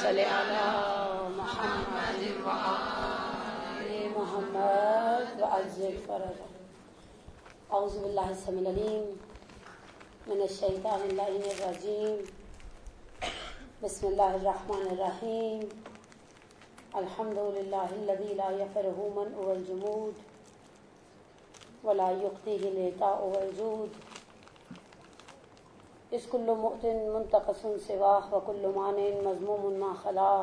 صل علی محمد وآل محمد وعجل فرجہ. اعوذ باللہ السمیع العلیم من الشیطان اللعین الرجیم. بسم اللہ الرحمن الرحیم. الحمد للہ الذی لا یفرح منع الجمود ولا یقضیہ العطاء والجود. اس کل مؤت منتقص سواہ وکل مانع مذموم ما خلا.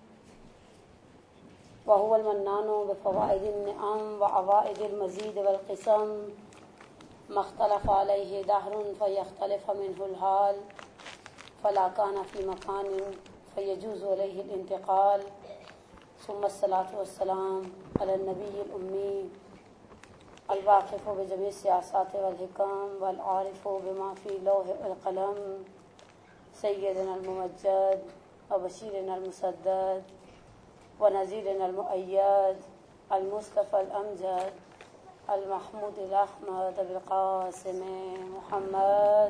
وهو المنان بفوائد النعم وعوائد المزید والقسم. ما اختلف علیہ دہر فیختلف منہ الحال فلا کان فی مکان فیجوز علیہ الانتقال. ثم الصلاة والسلام علی النبی الأمی الواقف بجميع السیاسات والحکم والعارف بما فی لوح القلم سیدنا الممجد وبشیرنا المسدد ونذیرنا المؤید المصطفى الامجد المحمود الاحمد بالقاسم محمد.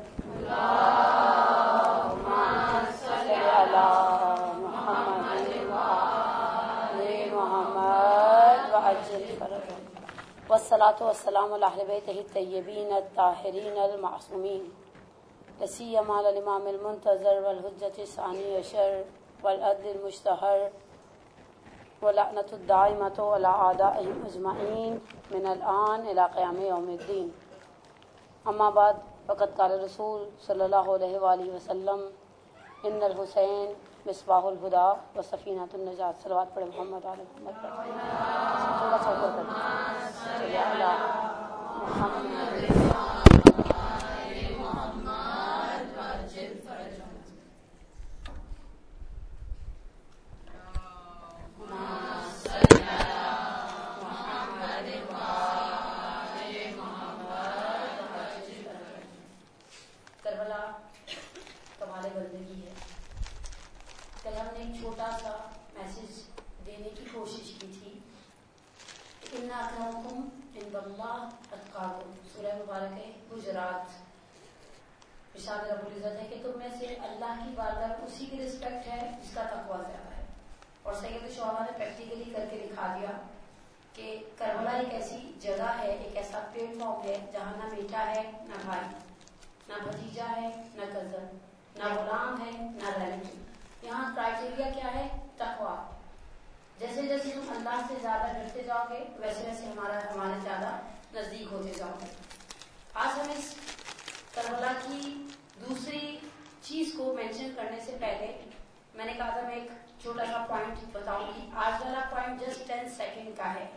اللهم صل على محمد وآل محمد وعجل فرجهم. والصلاة والسلام على أهل بيته الطيبين الطاهرين المعصومين لا سيما على الإمام المنتظر والحجة الثاني عشر والعدل المشتهر ولعنة الدائمة على أعدائهم أجمعين من الآن إلى قيام يوم الدين. أما بعد فقد قال الرسول صلى الله عليه وآله وسلم إن الحسين مصباح الهدى وسفينة النجاة. صلوات پڑھیں محمد علیہ محمد پر. تھوڑا سا اوپر کریں. صلی اللہ محمد وعجل فرجهم. کربلا کمال بندگی ہے. کل ہم نے ایک چھوٹا سا میسج دینے کی کوشش کی تھی. ان اکرمکم عند اللہ اتقاکم. سورہ مبارک ہے حجرات. ارشاد رب العزت ہے کہ تم میں سے اللہ کی بارگاہ میں اسی کی رسپیکٹ ہے جس کا تقویٰ زیادہ ہے. اور سید الشہداء نے پریکٹیکلی کر کے دکھا دیا کہ کربلا ایک ایسی جگہ ہے, ایک ایسا پلیٹ فارم ہے جہاں نہ بیٹا ہے نہ بھائی, نہ بھتیجا ہے نہ کزن, نہ غلام ہے نہ ریلیٹو. یہاں کرائٹیریا کیا ہے؟ تقویٰ. جیسے جیسے تم اللہ سے زیادہ ڈرتے جاؤ گے ویسے ویسے ہمارے زیادہ نزدیک ہوتے جاؤ گے. آج ہم اس کربلا کی دوسری چیز کو مینشن کرنے سے پہلے میں نے کہا تھا میں ایک چھوٹا سا پوائنٹ بتاؤں گی. آج والا پوائنٹ جسٹ 10 سیکنڈ کا ہے,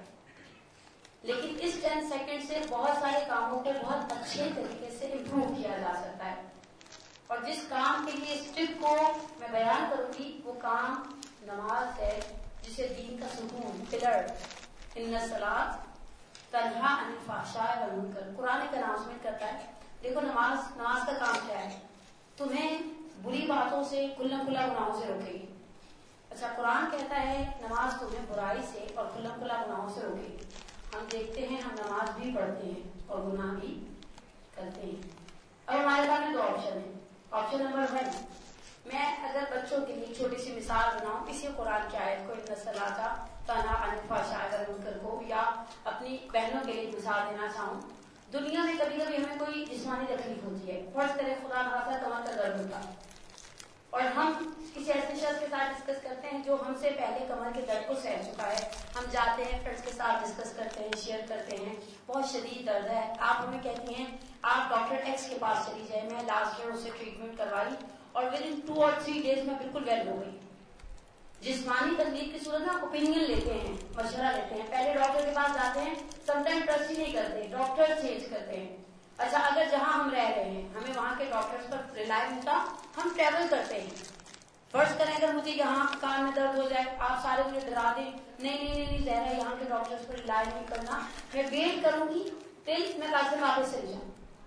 لیکن اس 10 سیکنڈ سے بہت سارے کاموں کو بہت اچھے طریقے سے امپروو کیا جا سکتا ہے. اور جس کام کے لیے اس ٹپ کو میں بیان کروں گی وہ کام نماز ہے, جسے دین کا ستون پلر ان الصلاۃ تنہا عن الفحشاء والمنکر قرآن کا اناؤنسمنٹ کرتا ہے. دیکھو نماز کا کام کیا ہے؟ تمہیں بری باتوں سے کھلم کھلا گناہوں سے روکے گی. اچھا, قرآن کہتا ہے نماز تمہیں برائی سے اور کھلم کھلا گناہوں سے روکے گی. ہم دیکھتے ہیں ہم نماز بھی پڑھتے ہیں اور گناہ بھی کرتے ہیں. اب ہمارے پاس دو آپشن ہیں. آپشن نمبر 1, میں اگر بچوں کے لیے چھوٹی سی مثال بناؤں کسی قرآن کی آیت کو, ان الصلاۃ تنہا عن الفحشاء والمنکر کو, یا اپنی بہنوں کے لیے مثال دینا چاہوں. دنیا میں کبھی کبھی ہمیں کوئی جسمانی تکلیف ہوتی ہے, فرض کریں خدا نخواستہ کمر کا درد ہوتا, اور ہم کسی ایسے شخص کے ساتھ ڈسکس کرتے ہیں جو ہم سے پہلے کمر کے درد کو سہ چکا ہے. ہم جاتے ہیں فرینڈس کے ساتھ ڈسکس کرتے ہیں, شیئر کرتے ہیں, بہت شدید درد ہے. آپ ہمیں کہتی ہیں آپ ڈاکٹر ایکس کے پاس چلی جائیں. میں لاسٹ ایئر اس سے ٹریٹمنٹ کروائی اور ود ان 2 اور 3 days میں بالکل ویل ہو گئی. جسمانی تکلیف کی صورت میں اوپینین لیتے ہیں, مشورہ لیتے ہیں, پہلے ڈاکٹر کے پاس جاتے ہیں, سم ٹائم ٹرسٹ ہی نہیں کرتے, ڈاکٹر چینج کرتے ہیں. اچھا, اگر جہاں ہم رہ رہے ہیں ہمیں وہاں کے ڈاکٹرز پر ریلائی ہوتا, ہم ٹریول کرتے ہیں. فرض کریں اگر مجھے یہاں کان میں درد ہو جائے, آپ سارے مجھے ڈرا دیں, نہیں زہرا یہاں کے ڈاکٹرز پر ریلائی نہیں کرنا, میں ویٹ کروں گی ٹل میں قاسم واپس چلی جاؤں.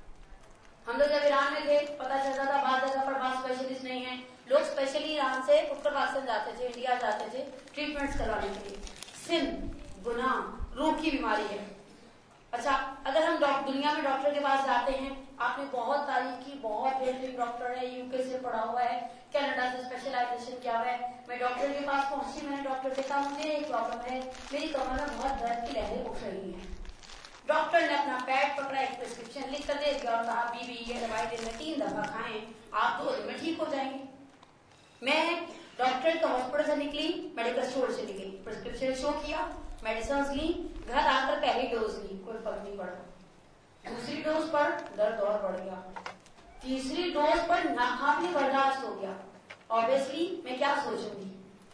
ہم لوگ جب ایران میں تھے پتا چلتا تھا بعض جگہ پر بعض اسپیشلسٹ نہیں ہیں, لوگ اسپیشلی ایران سے اتر پاکستان جاتے تھے, انڈیا جاتے تھے ٹریٹمنٹس کروانے کے لیے. سن, گناہ, روح کی بیماری ہے. اچھا, اگر ہم دنیا میں ڈاکٹر کے پاس جاتے ہیں, آپ نے بہت تعریف کی, بہت بہترین ڈاکٹر ہے, UK سے پڑھا ہوا ہے, کینیڈا سے اسپیشلائزیشن क्या हुआ है। मैं डॉक्टर के पास पहुंची, मैंने डॉक्टर से कहा मुझे एक प्रॉब्लम है, मेरी कमर में बहुत दर्द की लहरें उठ रही हैं। डॉक्टर ने अपना पैड पकड़ा, एक प्रिस्क्रिप्शन लिख कर दे दिया और कहा बीबी ये दवाई दिन में 3 दफा खाएं, आप 2 दिन में ठीक हो जाएंगे। मैं डॉक्टर के हॉस्पिटल से निकली, मेडिकल स्टोर से निकली, प्रिस्क्रिप्शन शो किया, मेडिसिन ली, घर आकर पहली डोज ली, कोई फर्क नहीं पड़ा। दूसरी डोज पर दर्द और बढ़ गया, तीसरी डोज पर नाकाबले बर्दाश्त हो गया। ऑब्वियसली मैं क्या सोचूंगी,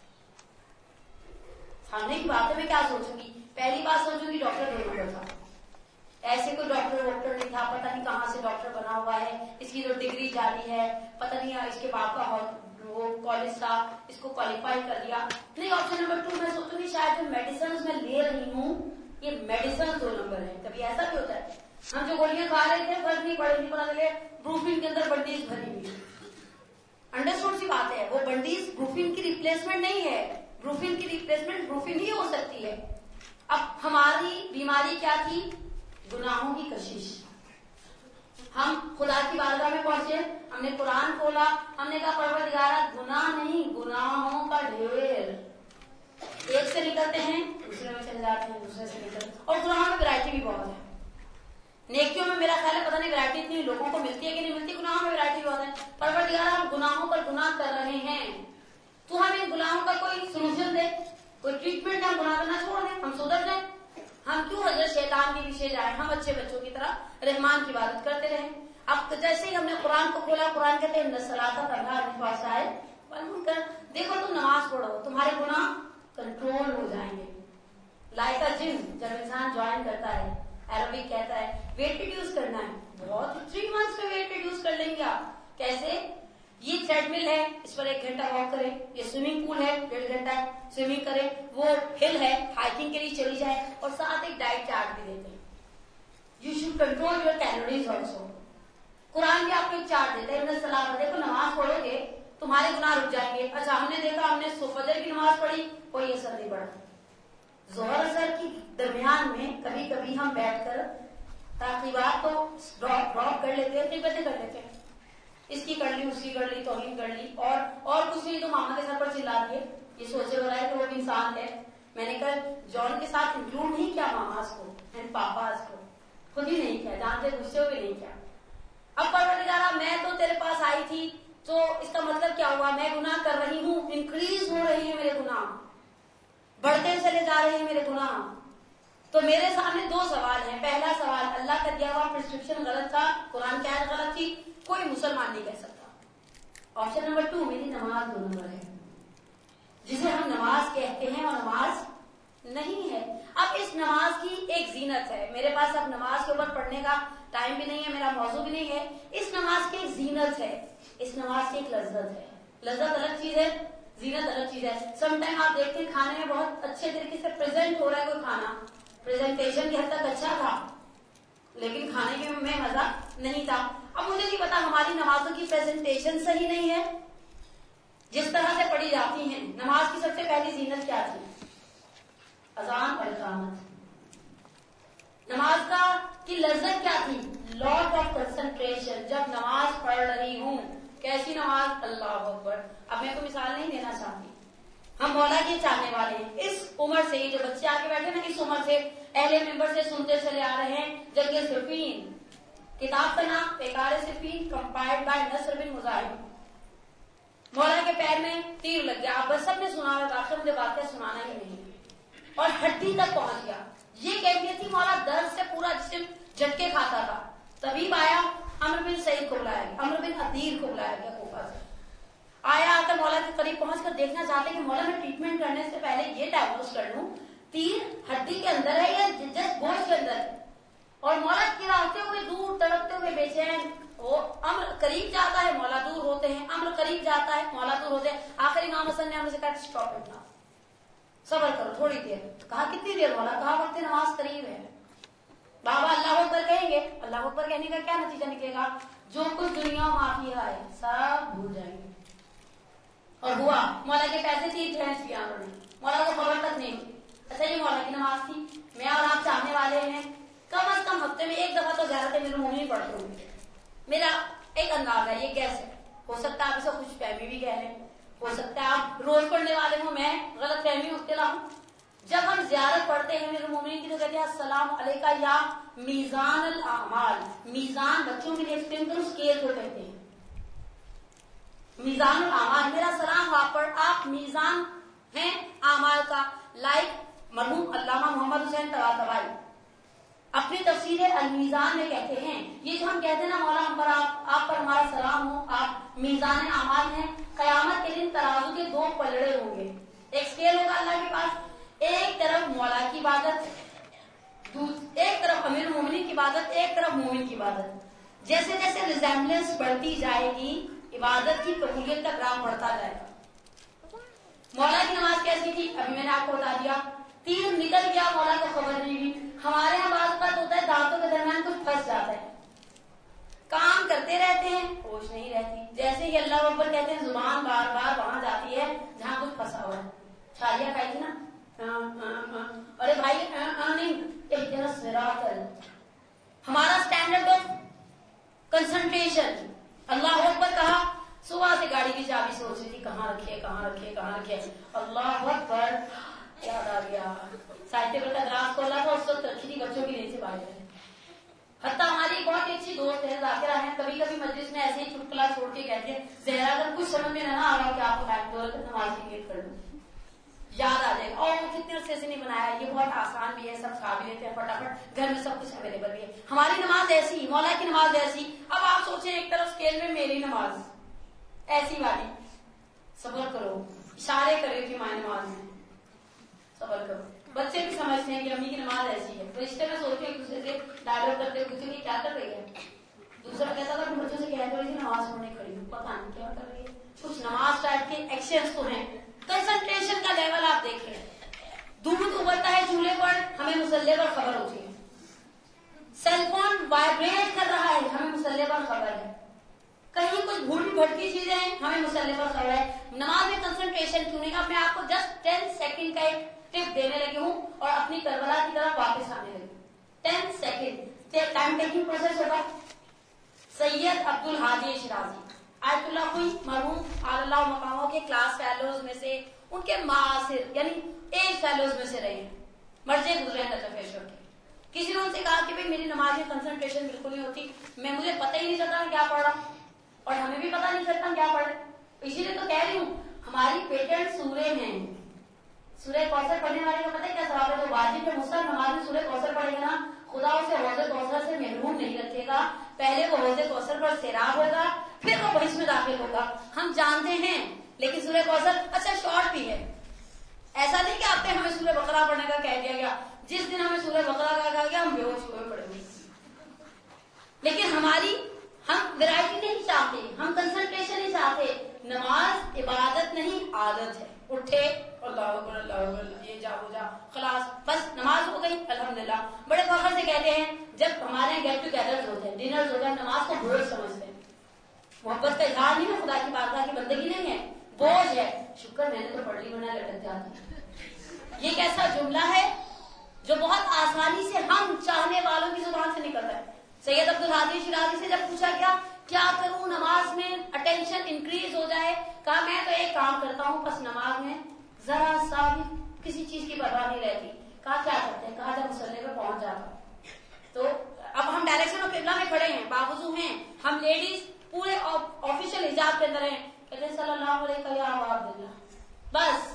सामने की बात है, मैं क्या सोचूंगी? पहली बात सोचूंगी डॉक्टर 2 नंबर था, ऐसे कोई डॉक्टर वॉक्टर नहीं था, पता नहीं कहाँ से डॉक्टर बना हुआ है, इसकी जो डिग्री जारी है, पता नहीं इसके बाप का वो कॉलेज था, इसको क्वालिफाई कर दिया। नहीं, ऑप्शन नंबर 2 मैं सोचूंगी शायद जो मेडिसिन मैं ले रही हूँ ये मेडिसिन 2 नंबर है। कभी ऐसा भी होता है, हम जो गोलियां खा रहे थे फर्क नहीं पड़ेगी, पता लगे ब्रूफिन के अंदर बंडीज भरी हुई। अंडरस्टूड सी बात है, वो बंडीज ब्रूफिन की रिप्लेसमेंट नहीं है, ब्रूफिन की रिप्लेसमेंट ब्रूफिन ही हो सकती है। अब हमारी बीमारी क्या थी? गुनाहों की कशिश। हम खुदा की बारगाह में पहुंचे, हमने कुरान खोला, हमने कहा परवरदिगारा गुनाह नहीं, गुनाहों का ढेर। एक से निकलते हैं, दूसरे में चले जाते हैं, दूसरे से निकलते हैं, और गुनाहों में वैरायटी भी बहुत है। नेकियों में मेरा ख्याल है पता नहीं वैरायटी इतनी लोगों को मिलती है कि नहीं मिलती, गुनाहों में वैरायटी बहुत है। परवरदिगारा हम गुनाहों पर गुनाह कर रहे हैं, तो हम इन गुनाहों का कोई सोल्यूशन दे, कोई ट्रीटमेंट, हम गुनाह करना छोड़ दें, हम सुधर जाए। हम क्यों हजरत शैतान के पीछे जाए, हम अच्छे बच्चों की तरह रहमान की इबादत करते रहे। अब जैसे ही हमने कुरान को खोला, कुरान कहते हैं नसलाता देखो तुम नमाज पढ़ो, तुम्हारे गुनाह कंट्रोल हो जाएंगे। लाइक अ जिम, जब इंसान ज्वाइन करता है, एरोबिक कहता है वेट रिड्यूस करना है, बहुत 3 मंथ्स में वेट रिड्यूस कर लेंगे आप। कैसे? ये ट्रेडमिल है, इस पर 1 घंटा वॉक करें, ये स्विमिंग पूल है 1.5 घंटा स्विमिंग करें, वो हिल है हाइकिंग के लिए चली जाए, और साथ एक डाइट चार्ट भी देते हैं। You should control your calories also. Quran भी आपको एक चार्ट देता है, इन्हें सलाह देखो नमाज पढ़ोगे तुम्हारे गुनाह रुक जाएंगे। अच्छा, हमने देखा, हमने फजर की नमाज पढ़ी, कोई असर नहीं पड़ा। जोहर असर की दरमियान में कभी कभी हम बैठकर ताकीबात को ड्रॉप कर लेते हैं, तिब्बतें कर लेते हैं, इसकी कर ली, उसकी कर ली, तौहीन कर ली, और कुछ नहीं तो मामा के सर पर चिल्ला दिए, ये सोचे हो रहा है कि वो भी इंसान है। मैंने कहा जॉन के साथ इंक्लूड नहीं किया मामास को एंड पापास को, खुद ही नहीं किया, जानते गुस्से हुए नहीं किया। अब परवरदिगारा मैं तो तेरे पास आई थी, तो इसका मतलब क्या हुआ? मैं गुनाह कर रही हूँ, इंक्रीज हो रही है मेरे गुनाह, बढ़ते चले जा रहे हैं मेरे गुनाह। तो मेरे सामने 2 सवाल हैं। पहला सवाल, अल्लाह का दिया हुआ प्रिस्क्रिप्शन गलत था, कुरान की आयत गलत थी, कोई मुसलमान नहीं कह सकता। ऑप्शन नंबर 2, मेरी नमाज 2 नंबर है, जिसे हम नमाज कहते हैं और नमाज नहीं है। अब इस नमाज की एक जीनत है, मेरे पास अब नमाज के ऊपर पढ़ने का टाइम भी नहीं है, मेरा मौजू भी नहीं है। इस नमाज की एक जीनत है, इस नमाज की एक लज्जत है। लज्जत अलग चीज है, जीनत अलग चीज है। समटाइम आप देखते हैं खाने में बहुत अच्छे तरीके से प्रेजेंट हो रहा है कोई खाना, प्रेजेंटेशन की हद तक अच्छा था, लेकिन खाने में मजा नहीं था। अब मुझे नहीं पता हमारी नमाजों की प्रेजेंटेशन सही नहीं है, जिस तरह से पढ़ी जाती हैं। नमाज की सबसे पहली जीनत क्या थी? अजान और इकामत। नमाज का की लज्जत क्या थी? Lot of concentration. जब नमाज पढ़ रही हूँ, कैसी नमाज? अल्लाह अकबर। अब मैं तो मिसाल नहीं देना चाहती, हम मौला के चाहने वाले हैं। इस उम्र से ही जो बच्चे आके बैठे ना, इस उम्र से अहले मेंबर से सुनते चले आ रहे हैं जंग सिफीन, किताब का नाम पेकार सिफीन, कंपाइल्ड बाय नसर बिन मुजाहिद। मौला के पैर में तीर लग गया, आप बस सबने सुना होगा, आखिर मुझे वाकया सुनाना ही नहीं, और हड्डी तक पहुंच गया। ये कैफियत थी, मौला दर्द से पूरा जिस्म झटके खाता था। तबीब आया, अमर बिन सईद को बुलाया गया, अमर बिन अतीर को बुलाया गया कोफा से। आया, आकर मौला के करीब पहुंचकर देखना चाहते कि मौला मैं ट्रीटमेंट करने से पहले ये डायग्नोस कर लूं, तीर हड्डी के अंदर है या जस्ट गोश्त के अंदर है। और मौला गिराते हुए दूर, तड़पते हुए बेचैन। वो अम्र करीब जाता है, मौला दूर होते हैं, अम्र करीब जाता है, मौला दूर होते हैं। आखिर इमाम हसन ने अम्र से कहा स्टॉप इट नाउ, सब्र करो थोड़ी देर। कहा कितनी देर? मौला कहा वक्त नमाज करीब है। बाबा अल्लाह अकबर कहेंगे, अल्लाह अकबर कहने का क्या नतीजा निकलेगा? जो कुछ दुनिया माफिया है सब भूल जाएंगे। और हुआ, मौला के पैसे तीर खींच लिया उन्होंने, मौला को खबर तक नहीं हुई। अच्छा, ये मौला की नमाज थी। मैं और आप चाहने वाले हैं कम अज कम हफ्ते में 1 दफा तो ज़्यादातर मेरे मुंह में पढ़ते होंगे। मेरा एक अंदाजा, ये गैस है, हो सकता है आप इसे खुश फहमी भी कह लें, ہو سکتا ہے آپ روز پڑھنے والے ہوں، میں غلط فہمی مبتلا ہوں. جب ہم زیارت پڑھتے ہیں امیر المومنین کی تو کہتے ہیں السلام علیکہ یا میزان الاعمال. میزان بچوں کے لیے ایکسپلین کرو، اسکیل کو کہتے ہیں. میزان الاعمال، میرا سلام آپ پر، آپ میزان ہیں اعمال کا. لائک مرحوم علامہ محمد حسین طباطبائی اپنی تفسیر المیزان میں کہتے ہیں، یہ جو ہم کہتے ہیں نا مولا ہم پر آپ پر ہمارا سلام ہو، آپ میزان اعمال ہیں. قیامت کے دن ترازو کے دو پلڑے ہوں گے، ایک اسکیل ہوگا اللہ کے پاس، ایک طرف مولا کی عبادت، ایک طرف امیر المومنین کی عبادت، ایک طرف مومن کی عبادت. جیسے جیسے ریزیمبلنس بڑھتی جائے گی عبادت کی قبولیت کا گرام بڑھتا جائے گا. مولا کی نماز کیسی تھی ابھی میں نے آپ کو بتا دیا، تیر نکل گیا مولا کو خبر نہیں ہوئی. ہمارے یہاں بعض بات ہوتا ہے دانتوں کے درمیان کچھ پھنس جاتا ہے، کام کرتے رہتے ہیں ہوش نہیں رہتی. جیسے ہی اللہ اکبر کہتے ہیں زبان بار بار وہاں جاتی ہے جہاں کچھ پھنسا ہوا ہے. چھالیاں کھائی تھی نا، ارے بھائی نہیں، اہدنا الصراط. ہمارا اسٹینڈرڈ آف کنسنٹریشن، اللہ اکبر کہا، صبح سے گاڑی کی چابی سوچ رہی تھی کہاں رکھے کہاں رکھے کہاں رکھے، اللہ اکبر یاد آ گیا. سائڈ ٹیبل کا گلاس کھولا تھا، اس وقت رکھی تھی بچوں کی نیند سے باہر. حتیٰ ہماری ایک بہت اچھی دوست ہے ذاکرہ ہے، کبھی کبھی مجلس میں ایسے ہی چٹکلا چھوڑ کے کہتے ہیں زہرا اگر کچھ سمجھ میں نہ آ رہا کہ آپ کو بیٹھ دو نماز کی نیت کر دوں، یاد آ جائے گا. اور کتنے عرصے سے نہیں بنایا، یہ بہت آسان بھی ہے، سب کھا بھی لیتے ہیں فٹافٹ، گھر میں سب کچھ اویلیبل بھی ہے. ہماری نماز ایسی، مولا کی نماز ایسی. اب آپ سوچیں ایک طرف اسکیل میں میری نماز ایسی والی، صبر کرو، اشارے کرے کہ ماں نماز میں صبر کرو. بچے بھی سمجھتے ہیں کہ امی کی نماز ایسی ہے، تو رشتے میں سوچتے ہیں ایک دوسرے سے ڈائلاگ کرتے ہوئے کہ کیا کر رہی ہے. دوسرا کہتا تھا کہ بچوں سے کہہ رہی تھی نماز پڑھنے کھڑی ہوں، پتہ نہیں کیا کر رہی ہے. کچھ نماز ٹائپ کے ایکشنز تو ہیں. کنسنٹریشن کا لیول آپ دیکھیں، دودھ ابلتا ہے چولہے پر، ہمیں مسلح پر خبر ہوتی ہے. سیل فون وائبریٹ کر رہا ہے، ہمیں مسلح پر خبر ہے. کہیں کچھ بھولی بھٹکی چیزیں ہیں، ہمیں مسلح پر خبر ہے. نماز میں کنسنٹریشن کیوں نہیں گا؟ میں آپ کو جسٹ 10 سیکنڈ کا ایک ٹپ دینے لگی ہوں اور اپنی کربلا کی طرف واپس آنے لگی. 10 سیکنڈ ٹائم ٹیکنگ پروسیس ہوگا. سید عبد الحادی شرازی آیت اللہ کوئی مرحوم اللہ مقاموں کے کلاس فیلوز میں سے، ان کے معاصر یعنی ایج فیلوز میں سے رہے ہیں، مرجے گزرے ہیں نجف ایشور کے. کسی نے ان سے کہا کہ بھائی میری نماز میں کنسنٹریشن بالکل نہیں ہوتی، مجھے پتہ ہی نہیں چلتا میں کیا پڑھ رہا ہوں، اور ہمیں بھی پتہ نہیں چلتا کیا پڑھے. اسی لیے تو کہہ رہی ہوں ہماری پیٹنٹ سورے ہیں. سورہ کوثر پڑھنے والے کو پتہ ہے کیا ثواب ہے؟ جو واجب ہے مسلم نماز میں سورہ کوثر پڑھے گا نا، خدا اسے حوض کوثر سے محروم نہیں رکھے گا. پہلے وہ حوض کوثر پر سیراب ہوگا، پھر وہ بحث میں داخل ہوگا. ہم جانتے ہیں، لیکن سورہ کوثر اچھا شارٹ بھی ہے. ایسا نہیں کہ آپ نے ہمیں سورہ بقرہ پڑھنے کا کہہ دیا گیا، جس دن ہمیں سورہ بقرہ کا کہا گیا ہم بے ہوش ہوئے پڑے گے. لیکن ہم ویرائٹی نہیں چاہتے، ہم کنسنٹریشن نہیں چاہتے. نماز عبادت نہیں عادت ہے. اٹھے اللہ اکبر اللہ اکبر، یہ جا وہ جا، خلاص بس نماز ہو گئی الحمدللہ. بڑے فخر سے کہتے ہیں جب ہمارے یہاں گیٹ ٹوگیدر ہوتے ہیں، ڈنر ہوتا ہے، نماز کو بوجھ سمجھتے ہیں. محبت کا اظہار نہیں ہے، خدا کی بارگاہ کی بندگی نہیں ہے، بوجھ ہے. شکر میں نے تو پڑھ لی ورنہ لٹک جاتی. یہ کیسا جملہ ہے جو بہت آسانی سے ہم چاہنے والوں کی زبان سے نکلتا ہے. سید عبد الحادی شرازی سے جب پوچھا گیا کیا کروں نماز میں اٹینشن انکریز ہو جائے، کہا میں تو ایک کام کرتا ہوں، بس نماز میں ذرا سا بھی کسی چیز کی پرواہ نہیں رہتی. کہا کیا کرتے ہیں؟ کہا جب مصلی پہ پہنچ جاتا تو اب ہم ڈائریکشن آف قبلہ میں کھڑے ہیں، باوضو ہیں، ہم لیڈیز پورے آفیشیل حجاب کے اندر ہیں، کہتے ہیں صلی اللہ علیہ یا ابا عبداللہ. بس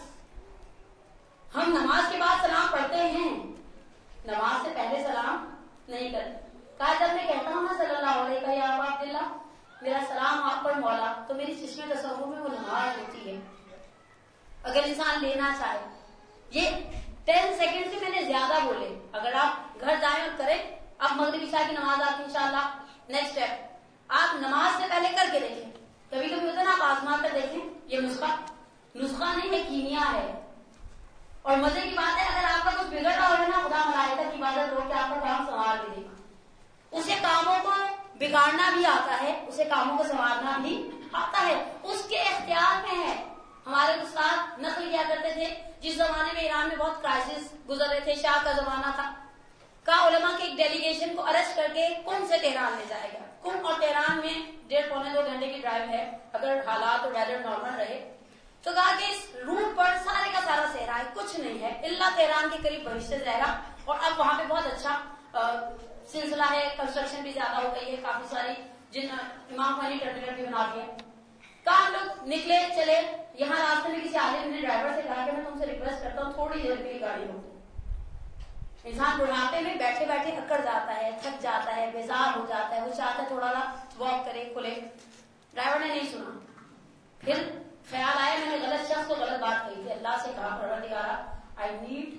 ہم نماز کے بعد سلام پڑھتے ہیں، نماز سے پہلے سلام نہیں کرتے. کہا جب میں کہتا ہوں نا صلی اللہ علیہ یا ابا عبداللہ، میرا سلام آپ پر مولا، تو میری چشم تصور میں وہ نماز ہوتی ہے. اگر انسان لینا چاہے، یہ 10 سیکنڈ سے میں نے زیادہ بولے. اگر آپ گھر جائیں اور کریں، اب مغرب عشاء کی نماز آتی ہے انشاءاللہ، نیکسٹ اسٹیپ آپ نماز سے پہلے کر کے دیکھیں. کبھی کبھی ہوتا ہے نا آپ آزما کر دیکھیں، یہ نسخہ نہیں ہے، کیمیا ہے. اور مزے کی بات ہے اگر آپ کا کچھ بگڑ رہا ہوگا نا، خدا ملائکہ کی عبادت روک کے آپ کا کام سنوار بھی دے گا. اسے کاموں کو بگاڑنا بھی آتا ہے، اسے کاموں کو سنوارنا بھی آتا ہے، اس کے اختیار میں ہے. ہمارے استاد نقل کیا کرتے تھے، جس زمانے میں ایران میں بہت کرائسس گزر رہے تھے، شاہ کا زمانہ تھا، کا علماء کی ایک ڈیلیگیشن کو اریسٹ کر کے کم سے تہران لے جائے گا. کم اور تہران میں 1.5 پونے 2 گھنٹے کی ڈرائیو ہے، اگر حالات اور ویدر نارمل رہے. تو کہا کہ اس روٹ پر سارے کا سارا صحرا ہے، کچھ نہیں ہے اللہ تہران کے قریب بھوشیہ رہے گا، اور اب وہاں پہ بہت اچھا سلسلہ ہے، کنسٹرکشن بھی زیادہ ہو گئی ہے، کافی ساری جن امام خانی ٹرمینل بھی بنا دیا۔ کہاں ہم لوگ نکلے چلے، یہاں راستے میں کسی عالم نے ڈرائیور سے کہا کہ میں تم سے ریکویسٹ کرتا ہوں تھوڑی دیر کے لیے گاڑی روکو۔ انسان بڑھاپے میں بیٹھے بیٹھے اکڑ جاتا ہے، تھک جاتا ہے، بیزار ہو جاتا ہے، وہ چاہتا ہے تھوڑا سا واک کرے، کھلے۔ ڈرائیور نے نہیں سنا، پھر خیال آیا میں نے غلط شخص کو غلط بات کہی تھی، اللہ سے کہا پروردگارا آئی نیڈ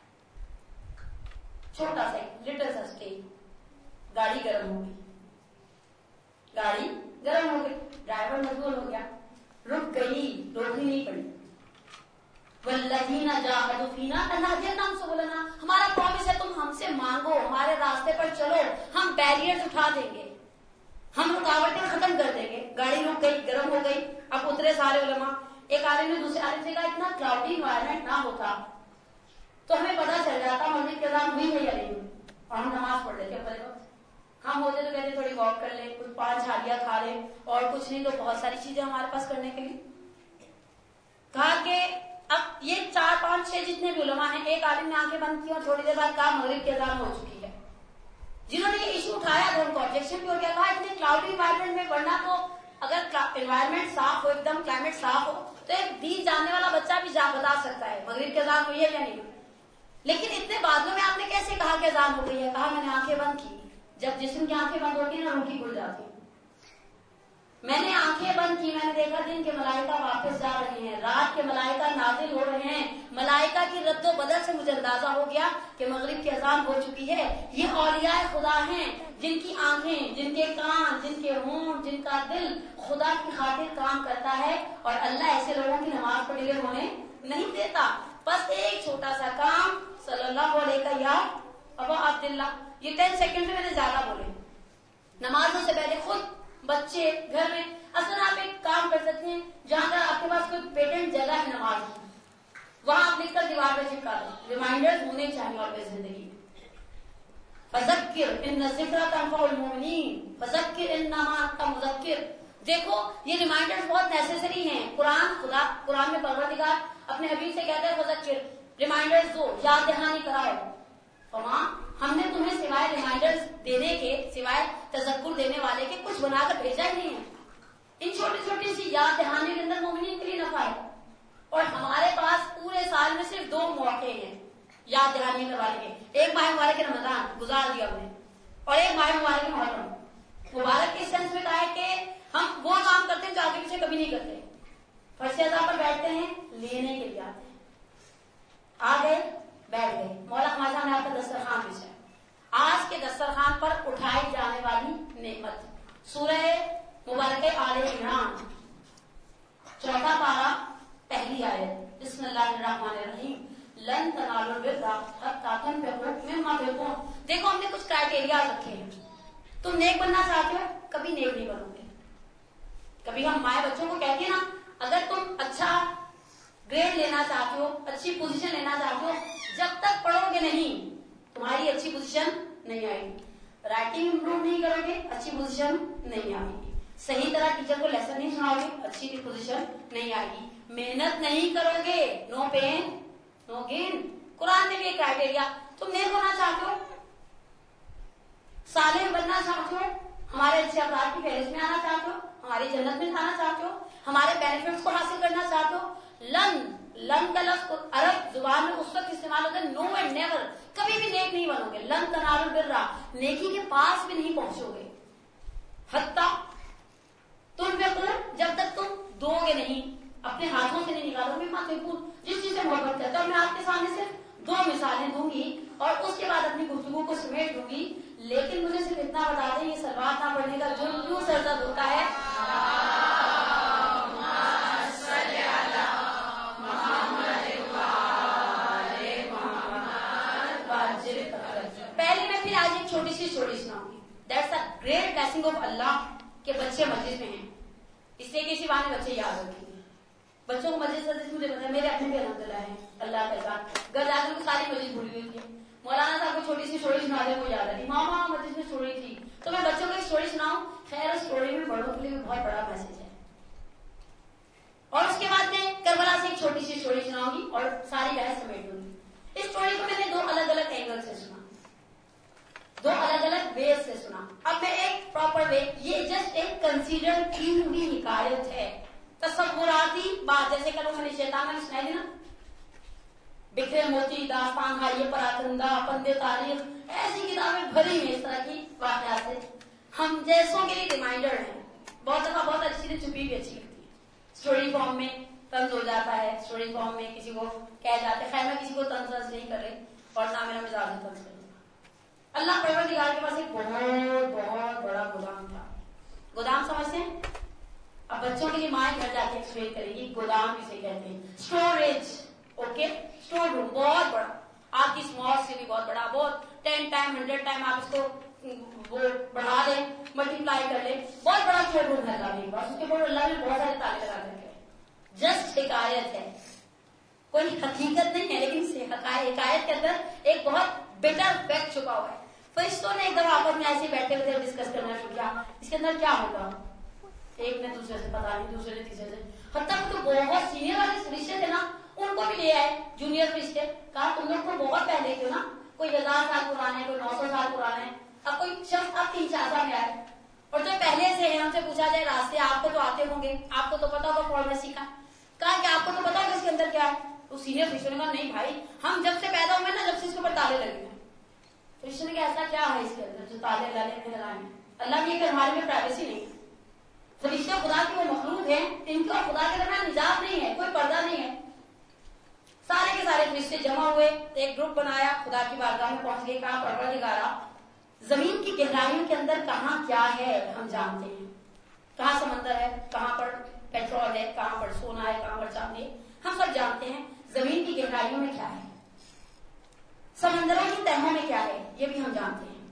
چھوٹا سا لٹل سا اسٹے، گاڑی گرم ہوگی، گاڑی گرم ہو گئی، ڈرائیور مجبور ہو گیا، رک گئی، روکنی نہیں پڑی۔ والذین جاہدوا فینا لنہدینہم سبلنا، ہمارا پرومس ہے تم ہم سے مانگو، ہمارے راستے پر چلو، ہم بیریئرز اٹھا دیں گے، ہم رکاوٹیں ختم کر دیں گے۔ گاڑی رک گئی، گرم ہو گئی، اب اترے سارے علماء۔ ایک عالم نے دوسرے عالم سے کہا اتنا کلاؤڈی انوائرمنٹ نہ ہوتا تو ہمیں پتا چل جاتا مغرب کی اذان ہوئی ہے یا نہیں ہوئی، اور ہم نماز پڑھ لیتے اپنے وقت۔ ہم ہوتے تو کہتے تھوڑی واک کر لیں، کچھ 5 جھاڑیاں کھا لیں، اور کچھ نہیں تو بہت ساری چیزیں ہمارے پاس کرنے کے لیے۔ کہا کہ اب یہ 4 5 6 جتنے بھی علماء ہیں، ایک عالم نے آنکھیں بند کی اور تھوڑی دیر بعد کہا مغرب کی اذان ہو چکی ہے۔ جنہوں نے یہ ایشو اٹھایا تو ان کو آبجیکشن بھی ہو گیا، کہا اتنے کلاؤڈی انوائرمنٹ میں، ورنہ تو اگر انوائرمنٹ صاف ہو، ایک دم کلائمیٹ صاف ہو تو ایک 20 جاننے والا بچہ بھی بتا سکتا ہے مغرب کی اذان ہوئی ہے یا نہیں ہوئی۔ لیکن اتنے بادلوں میں آپ نے کیسے کہا کہ اذان ہو گئی ہے؟ کہا میں نے آنکھیں بند کی۔ جب جسم کی آنکھیں بند ہوتی ہیں نا، روح کی کھل جاتی ہے۔ میں نے آنکھیں بند کی، میں نے دیکھا دن کے ملائکہ واپس جا رہے ہیں، رات کے ملائکہ نازل ہو رہے ہیں، ملائکہ کی رد و بدل سے مجھے اندازہ ہو گیا کہ مغرب کی اذان ہو چکی ہے۔ یہ اولیاء خدا ہیں جن کی آنکھیں، جن کے کان، جن کے ہونٹ، جن کا دل خدا کی خاطر کام کرتا ہے، اور اللہ ایسے لوگوں کی نماز پر ڈیلے ہونے نہیں دیتا۔ بس ایک چھوٹا سا کام، صلی اللہ علیہ یا ابا عبداللہ، یہ 10 سیکنڈ میں نے زیادہ بولے۔ نمازوں سے پہلے خود بچے گھر میں، اصل آپ ایک کام کر سکتے ہیں، جہاں پر آپ کے پاس کوئی پیٹنٹ جگہ ہے نماز کی، وہاں آپ لکھ کر دیوار پہ چپکا دیں، ریمائنڈر ہونے چاہیے آپ کی زندگی میں۔ فذکر ان الذکر تنفع المؤمنین، فذکر انما انت مذکر۔ دیکھو یہ ریمائنڈر بہت نیسیسری ہیں۔ قرآن میں پروردگار اپنے حبیب سے کہتا ہے فذکر، ریمائنڈرز دو، یاد دہانی کراؤ۔ فما ہم نے تمہیں سوائے ریمائنڈرز دینے کے، سوائے تذکر دینے والے کے کچھ بنا کر بھیجا ہی نہیں ہے۔ ان چھوٹی چھوٹی سی یاد دہانی کے اندر مومنین کے لیے نفع ہے، اور ہمارے پاس پورے سال میں صرف 2 موقع ہیں یاد دہانی کروانے کے، ایک ماہ مبارک کے رمضان گزار دیا ہم نے، اور ایک ماہ مبارک کے محرم۔ مبارک کے سینس میں کہا ہے کہ ہم وہ کام کرتے ہیں جو آگے پیچھے کبھی نہیں کرتے، فرش اعضاء پر بیٹھتے ہیں، لینے کے لیے آتے ہیں، آ گئے بیٹھ گئے، مولا خواجہ نے آپ کا دسترخوان بچھایا۔ آج کے دسترخوان پر اٹھائی جانے والی نعمت، سورہ مبارکہ آل عمران 4 پارہ پہلی آیت، بسم اللہ الرحمن الرحیم، لن تنالوا البر حتی تنفقوا مما تحبون۔ دیکھو ہم نے کچھ کرائٹیریا رکھے ہیں، تم نیک بننا چاہتے ہو کبھی نیک نہیں بنو گے۔ کبھی ہم مائیں بچوں کو کہتے ہیں نا، اگر تم اچھا گریڈ لینا چاہتے ہو، اچھی پوزیشن لینا چاہتے ہو، جب تک پڑھو گے نہیں تمہاری اچھی پوزیشن نہیں آئے گی، رائٹنگ امپروو نہیں کرو گے اچھی پوزیشن نہیں آئے گی، صحیح طرح ٹیچر کو لیسن نہیں سناؤ گے اچھی پوزیشن نہیں آئے گی، محنت نہیں کرو گے نو پین نو گین۔ قرآن میں بھی ایک کرائٹیریا، تم نیک ہونا چاہتے ہو، صالح بننا چاہتے ہو، ہمارے اچھے افراد کی فہرست میں آنا چاہتے ہو، ہماری جنت میں جانا چاہتے ہو، ہمارے بینیفٹس کو حاصل کرنا چاہتے ہو، لن کا لفظ عرب زبان میں اس وقت استعمال ہوتا ہے نو اینڈ نیور، کبھی بھی نیک نہیں بنو گے، لن تنالوا البر، نیکی کے پاس بھی نہیں پہنچو گے، حتی تنفقوا، جب تک تم دو گے نہیں، اپنے ہاتھوں سے نہیں نکالو گے، مما تحبون، جس چیز سے محبت کرتا ہے۔ میں آپ کے سامنے صرف 2 مثالیں دوں گی اور اس کے بعد اپنی گفتگو کو سمیٹ دوں گی، لیکن مجھے صرف اتنا بتا دیں یہ صلوات نہ پڑھنے کا جرم کیوں سرزد ہوتا ہے؟ پہلے میں پھر آج ایک چھوٹی سی اسٹوری سناؤں گی۔ That's a great blessing of اللہ کہ بچے مسجد میں ہیں، اس لیے کسی بات میں بچے یاد رکھیں گے۔ بچوں کو مسجد سے مجھے پتا ہے، میرے اپنے بھی الحمدللہ ہیں اللہ کا ذات، گھر جا کر کو ساری مسجد بھولی ہوئی تھی، مولانا صاحب کو چھوٹی سی اسٹوری سنا دے وہ یاد آتی، ماما مسجد میں اسٹوری تھی، تو میں بچوں کو ایک اسٹوری سناؤں۔ خیر اسٹوری میں بڑوں کے لیے بہت بڑا میسج ہے۔ اور اس کے بعد میں کنسیڈر کی ہوئی حکایت ہے. تصوراتی بات, جیسے کل میں نے شیطان میں سنائی دی نا, بکھرے موتی, داستان حایہ پراکندا, پندے تاریخ, ایسی کتابیں بھری ہیں اس طرح کی واقعات سے. ہم جیسوں کے لیے ریمائنڈر ہیں. بہت دفعہ بہت اچھی چیزیں چھپی بھی اچھی لگتی ہے. اسٹوری فارم میں طنز ہو جاتا ہے, اسٹوری فارم میں کسی کو کہہ جاتے ہیں. خیر میں کسی کو طنز نہیں کر رہی اور نہ میرا مزاج ہے طنز کرنے کا. اللہ پروردگار کے پاس ایک بہت بہت بڑا گودام تھا. گودام سمجھتے ہیں؟ اب بچوں کے لیے ماں گھر جا کے ایکسپلین کرے گی گودام کسے کہتے ہیں. اسٹوریج, اوکے, اسٹور روم بہت بڑا, آپ کی اسمال سے بھی بہت بڑا, بہت 10 ٹائم 100 ٹائم آپ اس کو وہ بڑھا دیں, ملٹیپلائی کر لیں, بہت بڑا اسٹور روم ہے اللہ کے پاس. اس کے اوپر اللہ نے بہت سارے تالے لگا رکھے ہیں. جسٹ حکایت ہے, کوئی حقیقت نہیں ہے, لیکن حکایت کے اندر ایک بہت بیٹر فیکٹ چھپا ہوا ہے. فرشتوں نے ایک دفعہ آپس میں ایسے بیٹھے ہوئے ڈسکس کرنا شروع کیا, اس کے اندر کیا ہوگا. ایک نے دوسرے سے پتا نہیں, دوسرے نے تیسرے سے, حتیٰ کہ تو بہت سینئر والے فرشتے تھے نا, ان کو بھی لے آئے جونیئر فرشتے. کہا تم لوگ کو بہت پہلے کیوں نا, کوئی 1000 سال پرانے, کوئی 900 سال پرانے, اب کوئی شخص اب 3-4 سال میں آئے, اور جو پہلے سے ہیں ان سے پوچھا جائے راستے, آپ کو تو آتے ہوں گے, آپ کو تو پتا ہوگا پڑھنا سیکھا. کہا کہ آپ کو تو پتا ہوگا اس کے اندر کیا ہے. تو سینئر فرشتے نے کہا نہیں بھائی, ہم جب سے پیدا ہوئے نا, جب سے اس کے اوپر تالے لگے ہیں. فرشتے نے کہا ایسا کیا ہے اس کے اندر جو تالے لگائے ہیں. اللہ نے کہ ہمارے میں پرائیویسی نہیں ہے. فرشتے خدا کی وہ مخلوق ہیں, ان کا خدا کے درمیان حجاب نہیں ہے, کوئی پردہ نہیں ہے. سارے کے سارے فرشتے جمع ہوئے, ایک گروپ بنایا, خدا کی بارگاہ میں پہنچ گئے. کہا پروردگارا, زمین کی گہرائیوں کے اندر کہاں کیا ہے ہم جانتے ہیں, کہاں سمندر ہے, کہاں پر پیٹرول ہے, کہاں پر سونا ہے, کہاں پر چاندی ہے, ہم سب جانتے ہیں. زمین کی گہرائیوں میں کیا ہے, سمندروں کی تہوں میں کیا ہے, یہ بھی ہم جانتے ہیں.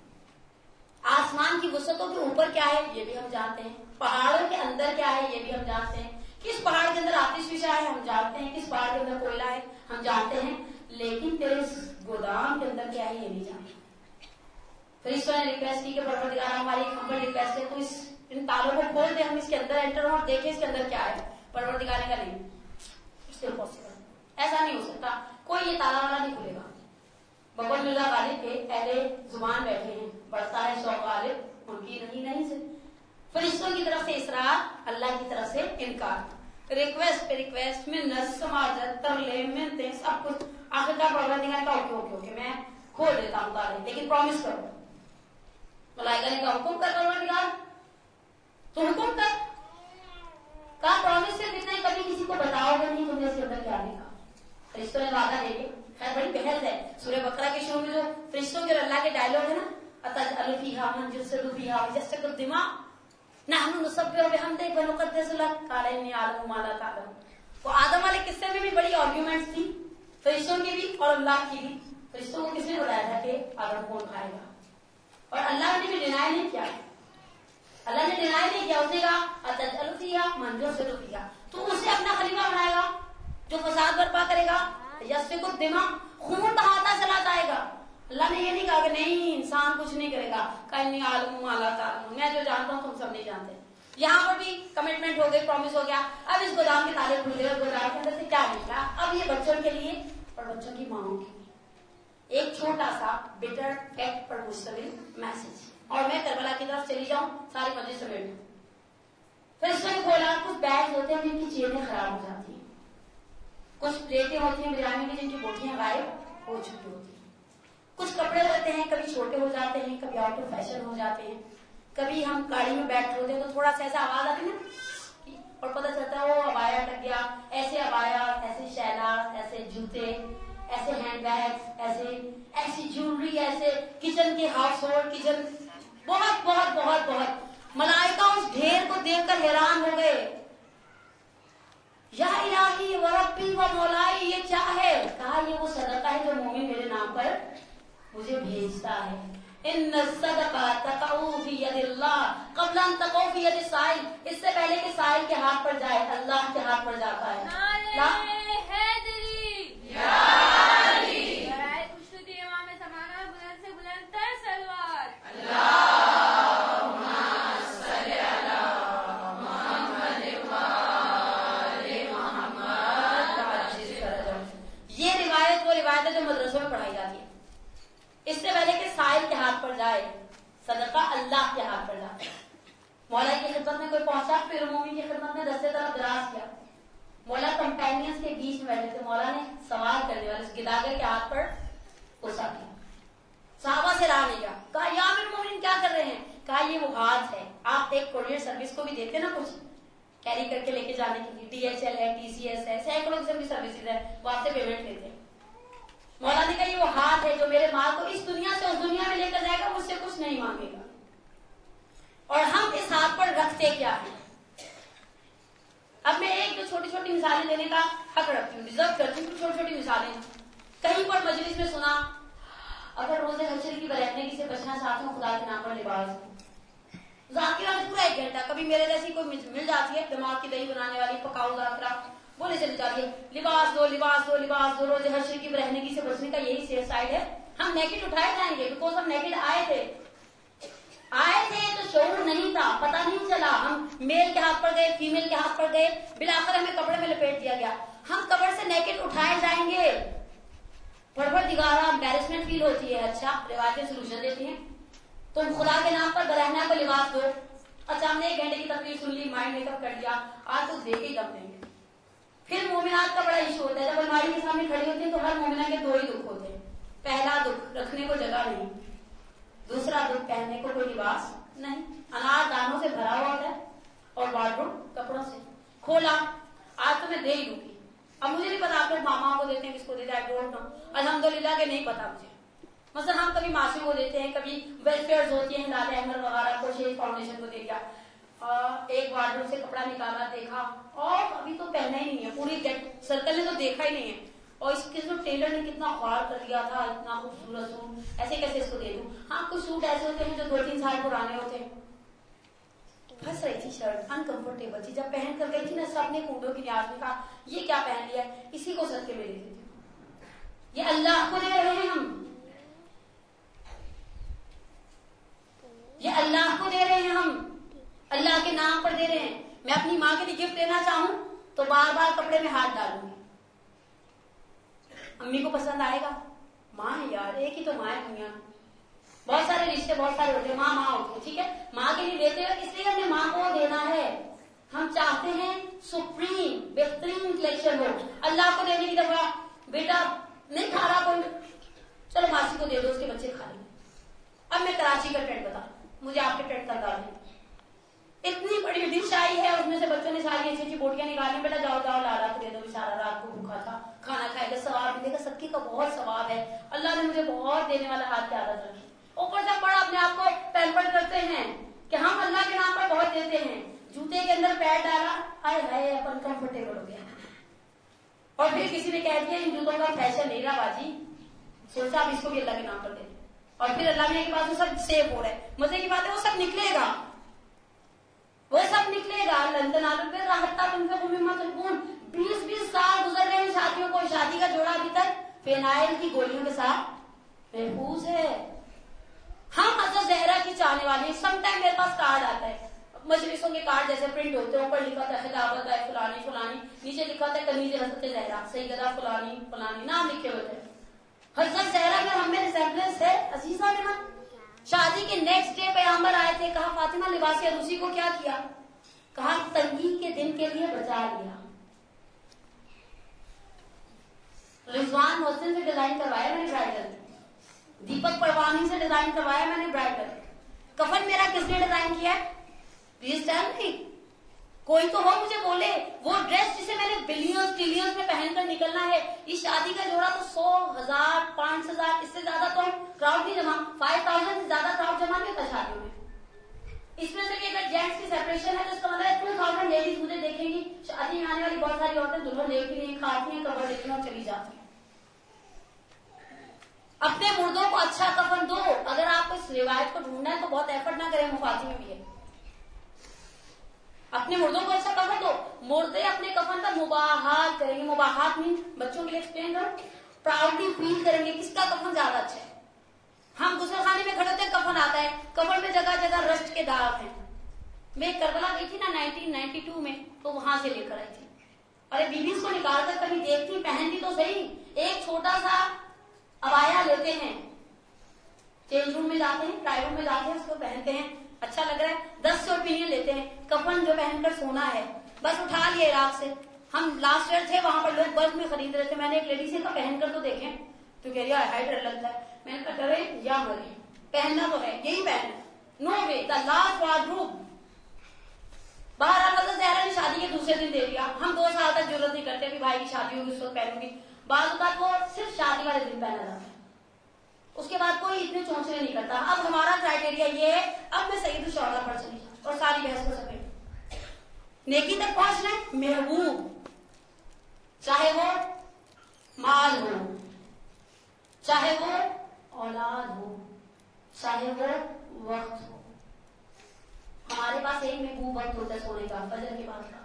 آسمان کی وسعتوں کے اوپر کیا ہے, یہ بھی ہم جانتے ہیں. پہاڑوں کے اندر کیا ہے, یہ بھی ہم جانتے ہیں. کس پہاڑ کے اندر آتش فشاں ہے, ہم جانتے ہیں. کس پہاڑ کے اندر کوئلہ ہے, ہم جانتے ہیں. لیکن تیرے اس گودام کے اندر کیا ہے, یہ نہیں جانتے. فرشتوں نے ریکویسٹ کی کہ پروردگار, ہماری ایک ہمبل ریکویسٹ ہے, تو ان تالوں کو کھول دے, ہم اس کے اندر انٹر ہوں اور دیکھیں اس کے اندر کیا ہے. پروردگار نے کہا نہیں, اٹس امپاسبل, ایسا نہیں ہو سکتا, کوئی یہ تالا والا نہیں کھلے گا. بغل اللہ غالب کے اہل زبان بیٹھے ہیں, بڑھتا ہے شوق غالب, ان کی نہیں سے. فرشتوں کی طرف سے اصرار, اللہ کی طرف سے انکار. ریکویسٹ پہ ریکویسٹ, منت, سماجت, ترلے, منتیں, سب کچھ. آخر کار پروردگار کا اوکے میں کھول دیتا ہوں تالے, لیکن پرومس کرو. ملائکہ نے کہا حکم کر پروردگار, تو حکم کر. کہا پرومس سے اتنا ہی, کبھی کسی کو بتاؤ گے نہیں تم نے اس کے اندر کیا لکھا. فرشتوں نے وعدہ دے کے, خیر بڑی بحث ہے. سورہ بقرہ کے شروع میں جو فرشتوں کے اور اللہ کے ڈائلوگ ہے نا, اتجعل فیہا من یفسد فیہا ویسفک الدماء نحن نسبح بحمدک ونقدس لک قال انی اعلم ما لا تعلمون. وہ آدم والے قصے میں بھی بڑی آرگیومنٹس تھی, فرشتوں کی بھی اور اللہ کی بھی. فرشتوں کو کس نے بتایا تھا کہ آدم کون کھائے گا, اور اللہ نے بھی ڈینائی نہیں کیا. اللہ نے ڈینائی نہیں کیا, اس نے کہا اتجعل فیہا من یفسد فیہا, تو اسے اپنا خلیفہ بنائے گا جو فساد برپا کرے گا. یسفک الدماء, خون بہاتا چلا جائے گا. اللہ نے یہ نہیں کہا کہ نہیں انسان کچھ نہیں کرے گا, انی اعلم ما لا تعلمون, میں جو جانتا ہوں تم سب نہیں جانتے. یہاں پر بھی کمٹمنٹ ہو گئی, پرومس ہو گیا. اب اس گودام کے تالے کھل گئے, گودام کے اندر سے کیا نکلا. اب یہ بچوں کے لیے اور بچوں کی ماؤں کے لیے ایک چھوٹا سا بیٹر فیکٹ پر مشتمل میسج. اور میں کربلا کی طرف چلی جاؤں, ساری مسجد سمیٹ دوں. پھر اس نے کھولا, کچھ بیگ ہوتے ہیں جن کی چینیں خراب ہو جاتی ہیں, کچھ پلیٹیں ہوتی ہیں بریانی کی جن کی بوٹیاں غائب ہو چکی ہوتی ہیں, کچھ کپڑے ہوتے ہیں کبھی چھوٹے ہو جاتے ہیں, کبھی آؤٹ آف فیشن ہو جاتے ہیں, کبھی ہم گاڑی میں بیٹھ ہوتے ہیں تو تھوڑا سا ایسا آواز آتی ہے نا, اور پتہ چلتا ہے وہ ابایا اٹک گیا. ایسے ابایا, ایسے شیلاس, ایسے جوتے, ایسے ہینڈ بیگ, ایسی جیولری, ایسے کچن کے ہاؤس ہولڈ کچن, بہت بہت بہت بہت. ملائکہ اس ڈھیر کو دیکھ کر حیران ہو گئے. یا الہی و ربی و مولائی, یہ کیا ہے؟ کہا یہ وہ صدقہ ہے جو مومن میرے نام پر مجھے بھیجتا ہے. ان الصدقہ تقع فی ید اللہ قبل ان تقع فی ید السائل, اس سے پہلے کہ سائل کے ہاتھ پر جائے اللہ کے ہاتھ پر جاتا ہے. نعرہ حیدری یا علی, نعرہ خشنودی امام زمانہ, بلند سے بلند تر سلوات. اللہم صلی علی محمد وآل محمد. یہ روایت وہ روایت ہے جو مدرسوں میں پڑھائی جاتی ہے. اس سے پہلے کہ سائل کے ہاتھ پر جائے, صدقہ اللہ کے ہاتھ پر جاتا ہے. مولا کی خدمت میں کوئی پہنچا، پھر مومن کی خدمت میں دستے طرف دراز کیا. مولا کمپینینس کے بیچ میں بیٹھے تھے. مولا نے سوال کرنے والے اس گداگر کے ہاتھ پر غصہ کیا. صحابہ سے رہا نہیں گیا. کہا یا امیر المومنین کیا کر رہے ہیں؟ کہا یہ وہ ہاتھ ہے. آپ ایک کوریئر سروس کو بھی دیتے نا کچھ کیری کر کے لے کے جانے کے لیے، DHL ہے، TCS ہے، سینکڑوں قسم کی سروسز ہے، وہ آپ سے پیمنٹ لیتے ہیں. مولا نے کہا یہ وہ ہاتھ ہے جو میرے مال کو اس دنیا سے اس دنیا میں لے کر جائے گا، مجھ سے کچھ نہیں مانگے گا. اور ہم اس ہاتھ پر رکھتے کیا ہیں؟ اب میں ایک دو چھوٹی چھوٹی مثالیں دینے کا حق رکھتی ہوں، ڈیزرو کرتی ہوں. چھوٹی چھوٹی مثالیں کہیں پر مجلس میں سنا، اگر روزے حشر کی برہنگی سے بچنا چاہتے ہو خدا کے نام پر لباس دو. ذاکرہ پورا 1 گھنٹہ، کبھی میرے جیسی کوئی مل جاتی ہے دماغ کی دہی بنانے والی پکاؤ ذاکرہ، بولے چلی جاتی ہے لباس دو لباس دو لباس دو. روزے حشر کی برہنگی سے بچنے کا یہی سیف سائڈ ہے. ہم نیکڈ اٹھائے جائیں گے بیکاز ہم نیکڈ آئے تھے تو شعور نہیں تھا، پتہ نہیں چلا. ہم میل کے ہاتھ پر گئے، فیمیل کے ہاتھ پر گئے، بلاخر ہمیں کپڑے میں لپیٹ دیا گیا. ہم قبر سے نیکڈ اٹھائے جائیں گے. پروردگارہ امبیرسمنٹ فیل ہوتی ہے. اچھا روایتیں سولوشن دیتی ہیں. تم خدا کے نام پر برہنہ کو لباس دو. اچھا ہم نے 1 گھنٹے کی تقریر سن لی، مائنڈ میک اپ کر لیا، آج تو دیکھ ہی دم دیں گے. پھر مومنات کا بڑا ایشو ہوتا ہے. جب الماری کے سامنے کھڑی ہوتی ہیں تو ہر مومنہ کے 2 ہی دکھ ہوتے ہیں. پہلا دکھ رکھنے کو جگہ نہیں، دوسرا دکھ پہننے کو کوئی لباس نہیں. انار دانوں سے بھرا ہوا ہوتا ہے اور وارڈروب کپڑوں سے کھولا. آج تو میں دے ہی دوں گی. اب مجھے نہیں پتا آپ لوگ ماما کو دیتے ہیں، کس کو دیتے ہیں، الحمدللہ کہ نہیں پتا مجھے. مثلا ہم کبھی ماسی کو دیتے ہیں، کبھی ویلفیئر ہوتی ہیں دادا احمد وغیرہ کو، شیخ فاؤنڈیشن کو دے دیا. ایک وارڈروب سے کپڑا نکالا، دیکھا اور ابھی تو پہنا ہی نہیں ہے. پوری سرکل نے تو دیکھا ہی نہیں ہے. اور اس کے جو ٹیلر نے کتنا خوار کر دیا تھا، اتنا خوبصورت سوٹ، ایسے کیسے اس کو دے دوں. ہاں کچھ سوٹ ایسے ہوتے ہیں جو 2-3 سال پرانے ہوتے ہیں. پھنس رہی تھی شرٹ، انکمفرٹیبل تھی. جب پہن کر گئی تھی نا، سب نے کونڈوں کی نیاز میں کہا یہ کیا پہن لیا ہے، اسی کو صدقے میں دے دیتے. یہ اللہ کو دے رہے ہیں ہم، یہ اللہ کو دے رہے ہیں ہم، اللہ کے نام پر دے رہے ہیں. میں اپنی ماں کے لیے گفٹ دینا چاہوں تو بار بار کپڑے میں ہاتھ ڈالوں گی. امی کو پسند آئے گا؟ ماں ہے یار، ایک ہی تو ماں ہے دنیا میں. بہت سارے رشتے بہت سارے ہوتے ہیں، ماں ہوتی ہے، ٹھیک ہے. ماں کے لیے دیتے ہوئے اس لیے ہمیں ماں کو دینا ہے. ہم چاہتے ہیں سپریم بہترین کلیکشن ہو. اللہ کو دینے کی دفعہ بیٹا نہیں کھا رہا کوئی، چلو ماسی کو دے دو، اس کے بچے کھا لیں. اب میں کراچی کا ٹرینڈ بتا، مجھے آپ کے ٹرینڈ کا انداز ہے. اتنی بڑی ڈش آئی ہے، اس میں سے بچوں نے ساری اچھی اچھی بوٹیاں نکالی. بیٹا جاؤ جاؤ لالا کو دے دو، بیچارہ رات کو بھوکا تھا، کھانا کھائے گا، ثواب ملے گا. سکی کا بہت ثواب ہے. اللہ نے مجھے بہت دینے والا ہاتھ کی عادت رکھی. اوپر سے بڑا اپنے آپ کو پیمپر کرتے ہیں کہ ہم اللہ کے نام پر بہت دیتے ہیں. جوتے کے اندر پیر ڈالا، ہائے ہائے اپن کمفرٹیبل ہو گیا. اور پھر کسی نے کہہ دیا ان جوتوں کا فیشن نہیں رہا باجی، سوچا اب اس کو بھی اللہ کے نام پر دے. اور پھر اللہ نے کے بعد وہ سب سیو ہو رہا ہے. مزے کی بات ہے وہ سب نکلے گا، وہ سب نکلے گا. لندن آلو پہ راحت تک ان سے 20 سال گزر رہے ہیں شادیوں کو. شادی کا جوڑا ابھی تک فینائل کی گولیوں کے ساتھ محفوظ ہے. ہم حضرت زہرا کی چاہنے والے ہیں. سم ٹائم میرے پاس کارڈ آتا ہے، مجلسوں کے کارڈ جیسے پرنٹ ہوتے ہیں، اوپر لکھا تھا خلافت ہے فلانی فلانی، نیچے لکھا تھا کنیز حضرت زہرا سیدہ فلانی فلانی، نام لکھے ہوئے تھے. حضرت زہرا میں ہم میں ریسمبلنس ہے. عزیزہ نے شادی کے نیکسٹ ڈے پیغمبر آئے تھے، کہا فاطمہ لباس عروسی کو کیا کیا؟ کہا تنگی کے دن کے لیے بچا لیا. رضوان محسن سے ڈیزائن کروایا میں نے برائڈل، دیپک پروانی سے ڈیزائن کروایا میں نے برائڈل. کفن میرا کس نے ڈیزائن کیا ہے؟ Please tell me. کوئی تو ہو مجھے بولے. وہ ڈریس جسے میں نے بلینز ٹریلینز میں پہن کر نکلنا ہے. اس شادی کا جوڑا تو 100,000 5,000 اس سے زیادہ تو کراؤڈ نہیں جمع، 5,000 سے زیادہ کراؤڈ جمع نہیں ہوتا شادیوں میں. اس میں سے بھی اگر جینٹس کی سیپریشن ہے تو اس کا مطلب 2,000 لیڈیز مجھے دیکھیں گی. شادی میں آنے والی بہت ساری عورتیں دلہن دیکھتی ہیں، کھاتی ہیں، کپڑے دیکھتی ہیں اور چلی جاتی ہیں. اپنے مردوں کو اچھا کفن دو. اگر آپ کو اس روایت کو ڈھونڈنا ہے تو بہت ایفرٹ نہ کریں، مفاتی میں بھی ہے. اپنے مردوں کو اچھا کفن دو. مردے اپنے کفن کا مباحات کریں گے. مباحات مین بچوں کے لیے ایکسپلین کرو. پراؤڈلی فیل کریں گے کس کا کفن زیادہ اچھا ہے. ہم غسل خانے میں کھڑے ہوتے ہیں، کفن آتا ہے، کفن میں جگہ جگہ رشٹ کے داغ ہیں. میں کربلا گئی تھی نا 1992 میں، تو وہاں سے لے کر آئی تھی. ارے بیویز کو نکال کر کبھی دیکھتی پہنتی تو صحیح. ایک چھوٹا سا ابایا لیتے ہیں، چینج روم میں جاتے ہیں، ٹرائی روم میں جاتے ہیں، اس کو پہنتے ہیں. اچھا لگ رہا ہے 10 اوپینین لیتے ہیں. کفن جو پہن کر سونا ہے بس اٹھا لیا عراق سے. ہم لاسٹ ایئر تھے وہاں پر لوگ بلک میں خرید رہے تھے. میں نے ایک لیڈی سے کہا پہن کر تو دیکھیں, تو کہہ رہی ہے ڈر لگتا ہے. میں نے کہا ڈرے یا مرے, پہننا تو ہے, یہی پہننا. No way, the last wardrobe. باہر حضرت زہرا نے شادی کے دوسرے دن دے دیا. ہم 2 سال تک ضرورت نہیں کرتے کہ بھائی کی شادی ہوگی اس وقت پہنوں گی. بعض اوقات وہ صرف شادی والے دن پہنا جاتا ہے, اس کے بعد کوئی اتنے چونچنے نہیں کرتا. اب ہمارا کرائٹیریا یہ ہے, اب میں سید الشہداء پر چلی جاؤں اور ساری بحث کو سکے. نیکی تک پہنچنا ہے, محبوب, چاہے وہ مال ہو, چاہے وہ اولاد ہو, چاہے وہ وقت ہو. ہمارے پاس ایک محبوب وقت ہوتا ہے سونے کا, فجر کے بعد کا,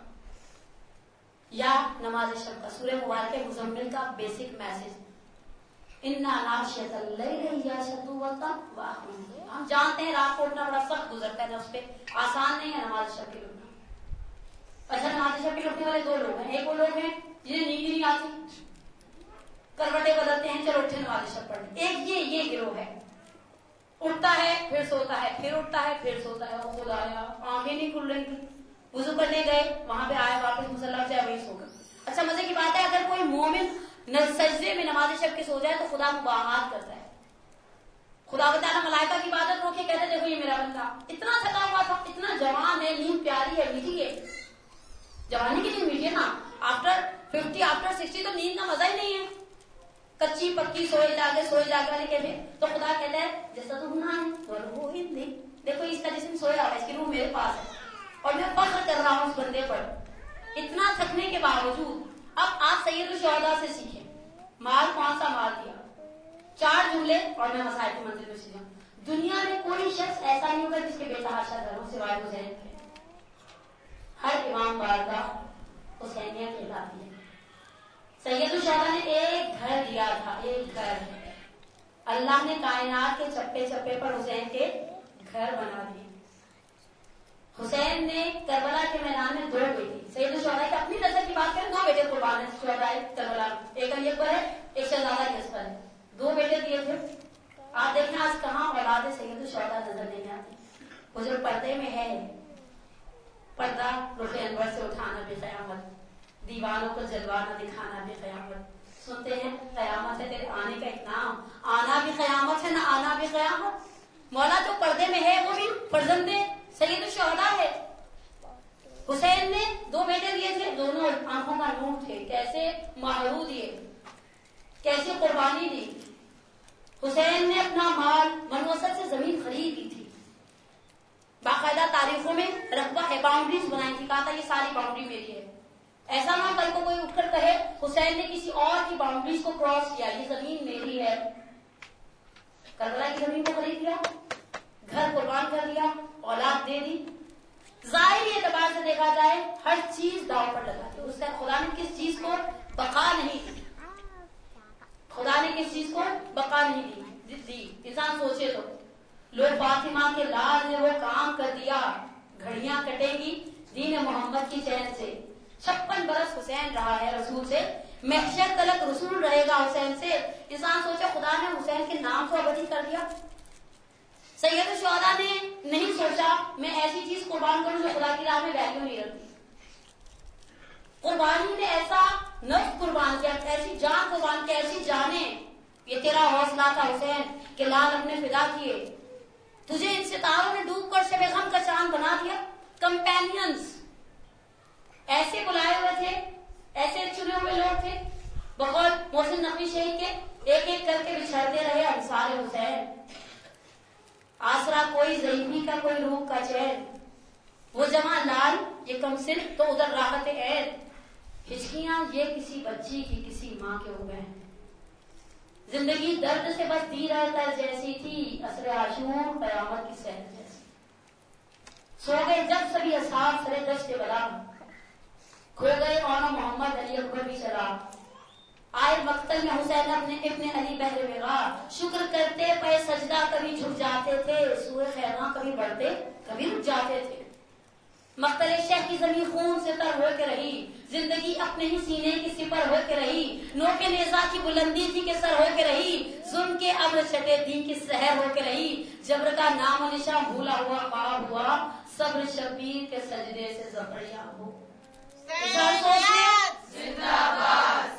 یا نماز شب کا. سورہ مبارکہ مزمل کا بیسک میسج, اِنَّا نَاشِيَةَ اللَّيْلِ يَشَدُّ وَطَّ. ہم جانتے ہیں رات کو اٹھنا بڑا سخت گزرتا ہے نفس پہ, آسان نہیں ہے نماز شب کے اٹھنا. اچھا, نماز شب کے اٹھنے والے 2 لوگ ہیں. ایک وہ لوگ ہیں جنہیں نیند ہی نہیں آتی, کروٹیں بدلتے ہیں, چلو اٹھے نماز شب پڑھ لیں. ایک یہ گروہ ہے, اٹھتا ہے پھر سوتا ہے, پھر اٹھتا ہے پھر سوتا ہے. وہ خدایا آنکھیں نہیں کھل رہی تھی, وضو کرنے گئے, وہاں پہ آئے واپس مصلی سے وہی سو گئے. اچھا مزے کی بات ہے, اگر کوئی مومن سجدے میں نماز شب کے سو جائے تو خدا مباحات کرتا ہے. خدا تعالیٰ ملائکہ کی عبادت روکے, کہتے دیکھو یہ میرا بندہ اتنا تھکا ہوا تھا, اتنا جوان ہے, نیند پیاری ہے, میٹھی ہے. جوانی کی نیند میٹھی ہے نا, آفٹر 50 آفٹر 60 تو نیند کا مزہ ہی نہیں ہے. کچی پکی سوئے جاگے والے کہتے. تو خدا کہتا ہے جیسا تو ہونا ہے وہ ہندی, دیکھو اس کا جسم سویا ہوا ہے, اس کی روح میرے پاس ہے اور میں فخر کر رہا ہوں اس بندے پر. اتنا تھکنے کے باوجود اب آپ سید الشہداء سے سیکھیں. مال کون سا مال دیا, 4 جملے اور میں مسائل کی منزل میں سیکھا. دنیا میں کوئی شخص ایسا نہیں ہوگا جس کے بے تحاشا گھروں سوائے حسین کے. ہر امام بارگاہ حسینیہ کہلاتی ہے. سید الشہداء نے ایک گھر دیا تھا, ایک گھر. اللہ نے کائنات کے چپے چپے پر حسین کے گھر بنا دیے. حسین نے کربلا کے میدان میں 2 بیٹی, سید الشہداء کی اپنی نظر کی بات کریں 2 بیٹے قربان ہیں شہداء کربلا, ایک علی اکبر ہے, ایک شہزادہ یسر ہے. 2 بیٹے دیے تھے. آپ دیکھیں آج کہاں اولاد سید الشہداء نظر نہیں آتی. وہ جو پردے میں ہے, پردہ رخ انور سے اٹھانا بھی قیامت, دیوانوں کو جلوانا دکھانا بھی قیامت. سنتے ہیں قیامت ہے تیرے آنے کا اتنام, آنا بھی قیامت ہے نہ آنا بھی قیامت. مولا جو پردے میں ہے وہ بھی فرزند سید الشہداء ہے. حسین نے 2 بیٹے دیے تھے, دونوں آنکھوں کا نور تھے. کیسے مہرو دیے, کیسے قربانی دی. حسین نے اپنا مال منوسط سے زمین خرید کی تھی. باقاعدہ تاریخوں میں رقبہ ہے, باؤنڈریز بنائی تھی, کہا تھا یہ ساری باؤنڈری میری ہے. ایسا نہ کل کو کوئی اٹھ کر کہے حسین نے کسی اور کی باؤنڈریز کو کراس کیا, یہ زمین میری ہے. کربلا کی زمین کو خرید لیا, گھر قربان کر لیا, اولاد دے دی. ظاہری اعتبار سے دیکھا جائے ہر چیز داؤ پر لگا دی. اس کا خدا نے کس چیز کو بقا نہیں دی, خدا نے کس چیز کو بقا نہیں دی. انسان سوچے تو لوگ فاطمہ کے لال نے وہ کام کر دیا, گھڑیاں کٹے گی دین محمد کی چین سے. 56 برس حسین رہا ہے رسول سے, محشر تلک رسول رہے گا حسین سے. انسان سوچے خدا نے حسین کے نام کو ابدی کر دیا. سید الشہداء نے نہیں سوچا میں ایسی چیز قربان کروں جو خدا کی راہ میں ویلیو نہیں رکھتی. قربانی نے ایسا نفس قربان کیا, ایسی جان قربان کی, ایسی جانیں. یہ تیرا حوصلہ تھا حسین کہ لال اپنے فدا کیے, تجھے ان ستاروں نے ڈوب کر شب غم کا چاند بنا دیا. کمپینینز ایسے بلائے ہوئے تھے, ایسے چنے ہوئے لوگ تھے. بقول محسن نقوی شہید کے ایک ایک کر کے بچھڑتے رہے انصار حسین. آسرا کوئی ضعیفی کا, کوئی روح کا چین. وہ جمع لال یہ کم سن تو ادھر راحت عید. ہچکیاں یہ کسی بچی کی کسی ماں کے ہو گئے. زندگی درد سے بس دی رہتا جیسی تھی, عصر عاشور قیامت کی سہر جیسی. سو گئے جب سبھی اصحاب سرے دشت بلا, کھو گئے اور محمد علی اکبر بھی چلا. آئے مقتل میں حسین اپنے ابن علی بہر وغار. شکر کرتے پے سجدہ کبھی جھک جاتے تھے, سوئے خیمہ کبھی بڑھتے کبھی رک جاتے تھے. مقتل شہ کی زمین خون سے تر ہو کے رہی, زندگی اپنے ہی سینے کی سپر ہو کے رہی. नोके नेजा की बुलंदी थी कि सर हो के रही, जुल्म के अब्र छटे थी कि सहर हो के रही, जबर का नाम निशा भूला हुआ ख्वाब हुआ, सब्र शबीर के सजदे से जफर याब हो। जिंदाबाद,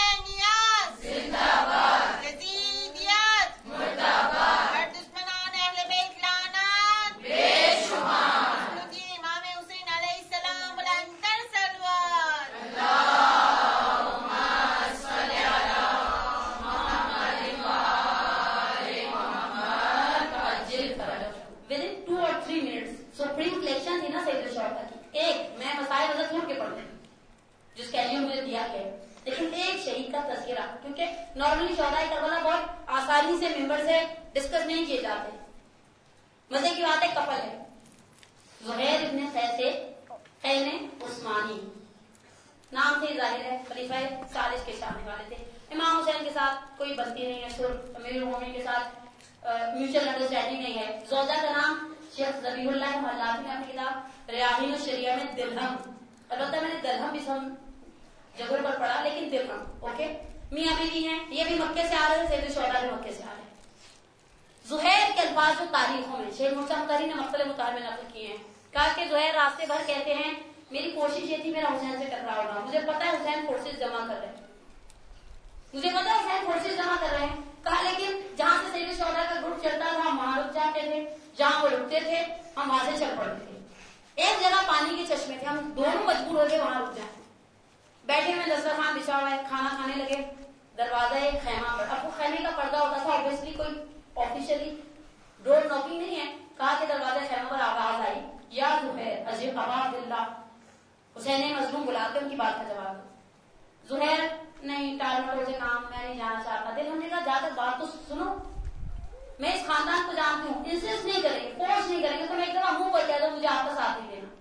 जिंदाबाद, यजीदियत मुर्दाबाद, हर दुश्मनान अहले बैत लानत बेशुमार, उनकी इमाम हुसैन अलैहिस्सलाम बुलंदतर सलवात, अल्लाहुम्मा सल्ली अला मुहम्मद व आले मुहम्मद अज्जिल फरज। Within 2 or 3 minutes, so pre-selection थी ना सैयद शौकत की, एक मैं मसाइल वजह छोड़ के पढ़ जो स्केड्यूल मुझे दिया गया, लेकिन एक शहीद का तस्करा, क्योंकि नॉर्मली शोहदाए करबला बहुत आसानी से मेंबर से डिस्कस नहीं किए जाते। मजे की बात है, कपल है ज़ुहैर इब्न खैने उस्मानी, नाम से जाहिर है खलीफा सालिस के चाहने वाले थे। इमाम हुसैन के साथ कोई बनती नहीं है, सुर अमीरुल मोमिनीन के साथ म्यूचुअल अंडरस्टैंडिंग नहीं है। जोजा का नाम शेख ज़बीहुल्लाह मल्लाफी ने अपनी किताब रियाहीन शरिया में दिलहम, अलबत्ता मैंने दलहम भी जगह पर पढ़ा, लेकिन दिलहम ओके। मियां बीवी हैं, ये भी मक्के से आ रहे हैं, सैयद शोहदा भी मक्के से आ रहे हैं। ज़ुहैर के अल्फाज जो तारीखों में शेख मुर्तज़ा मुतारी ने मक्तल मुतार में नकल किए हैं, कहा कि ज़ुहैर रास्ते भर कहते हैं मेरी कोशिश ये थी मेरा हुसैन से टकराव ना हो, मुझे पता है हुसैन फोर्सेज जमा कर रहे हैं, मुझे पता है हुसैन फोर्सेज जमा कर रहे हैं। कहा लेकिन जहां से सैयद शोहदा का ग्रुप चलता था हम वहां रुक जाते थे, जहां वो रुकते थे हम वहां से चल पड़ते थे। एक जगह पानी के चश्मे थे, हम दोनों मजबूर हो गए वहां रुक जाए। बैठे हुए दस्तरखान बिछा हुआ है, खाना खाने लगे, दरवाजा एक खैमा पर, अब वो खैमे का पर्दा होता था, ऑब्वियसली कोई ऑफिशियली डोर नॉकिंग नहीं है। कहा कि दरवाजा खैमा पर आवाज आई, या ज़ुहैर अजीब अबादिल्ला, हुसैन मजलूम बुलाते उनकी बात का जवाब दो। ज़ुहैर नहीं, टाल मटोल से काम, मैं नहीं जाना चाहता। दिल हमने कहा जाकर बात तो सुनो, मैं इस खानदान को जानती हूँ, इंसिस्ट नहीं करेंगे, फोर्स नहीं करेंगे, तुम एक दफा मुंह पर कह दो मुझे आपका साथ नहीं देना।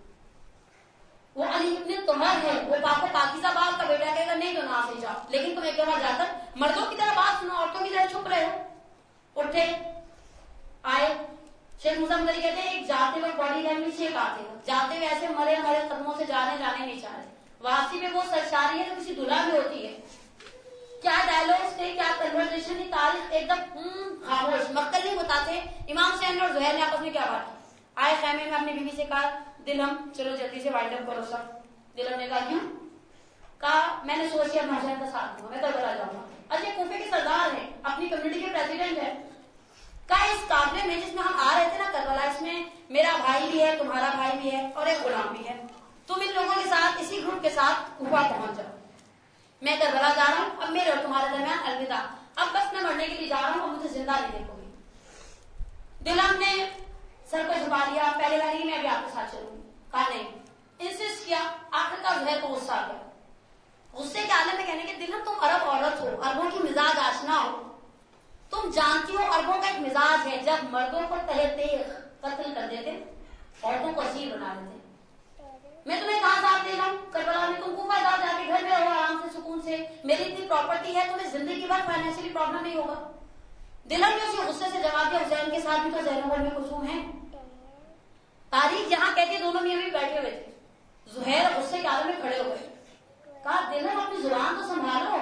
वो अली इब्न तुमर है, वो पाकिजा बाप का बेटा कहेगा नहीं तो ना से जाओ, लेकिन तुम एक दफा जाकर मर्दों की तरह बात सुनो, औरतों की तरह चुप रहे हो। उठे आए, शेख मुसा मुतारी कहते हैं एक जाते हुए बॉडी लैंग्वेज एक आते हुए, जाते हुए ऐसे मरे मरे कदमों से जाने नहीं चाह रहे, वापसी में वो सरशारी है तो किसी दुल्हा में होती है। क्या डायलॉग्स थे, क्या कन्वर्सेशन थी, तारीख एकदम खामोश, मक्कल नहीं बताते। इमाम हुसैन और ज़ुहैर ने आपस में क्या बात की? आए खैमे में अपनी बीवी से कहा दिलहम चलो जल्दी से वाइंड अप करो सब। दिलहम ने कहा क्यों? कहा मैंने सोच लिया हुसैन का साथ दूंगा, मैं करबला जाऊंगा। अच्छा कूफे के सरदार है, अपनी कम्युनिटी के प्रेसिडेंट है। कहा इस काफले में जिसमें हम आ रहे थे ना करबला, इसमें मेरा भाई भी है, तुम्हारा भाई भी है और एक गुलाम भी है, तुम इन लोगों के साथ इसी ग्रुप के साथ कूफा पहुंच जाओ। मैं करबला जा रहा हूं, अब मेरे और तुम्हारे दरमियान अलविदा, अब बस मैं मरने के लिए जा रहा हूं, अब मुझे जिंदा नहीं देखोगी। दिलहम ने सर को झुका लिया, पहले वाली मैं अभी आपके साथ चलूंगी। कहा नहीं, इंसिस्ट किया, आखिरकार ज़ुहैर को गुस्सा आ गया। गुस्से के आलम में कहने के दिलहम तुम अरब औरत हो, अरबों की मिजाज आशना हो, तुम जानती हो अरबों का एक मिजाज है, जब मर्दों को तहे तेग कत्ल कर देते, औरतों को असीर बना देते। मैं तुम्हें कहां साथ दे रहा हूं करबला में, तुम कूफा जाके घर में रहो आराम से सुकून से, मेरी इतनी प्रॉपर्टी है, तुम्हें जिंदगी भर फाइनेंशियली प्रॉब्लम नहीं होगा। दिलहम ने उसे गुस्से से जवाब दिया हुसैन के साथ भी तो ज़हनों में कुसूम है। तारीख जहां कहती दोनों मियां भी बैठे हुए थे, ज़ुहैर गुस्से के आलम में खड़े हो गए। कहा दिलहम अपनी जुबान तो संभालो,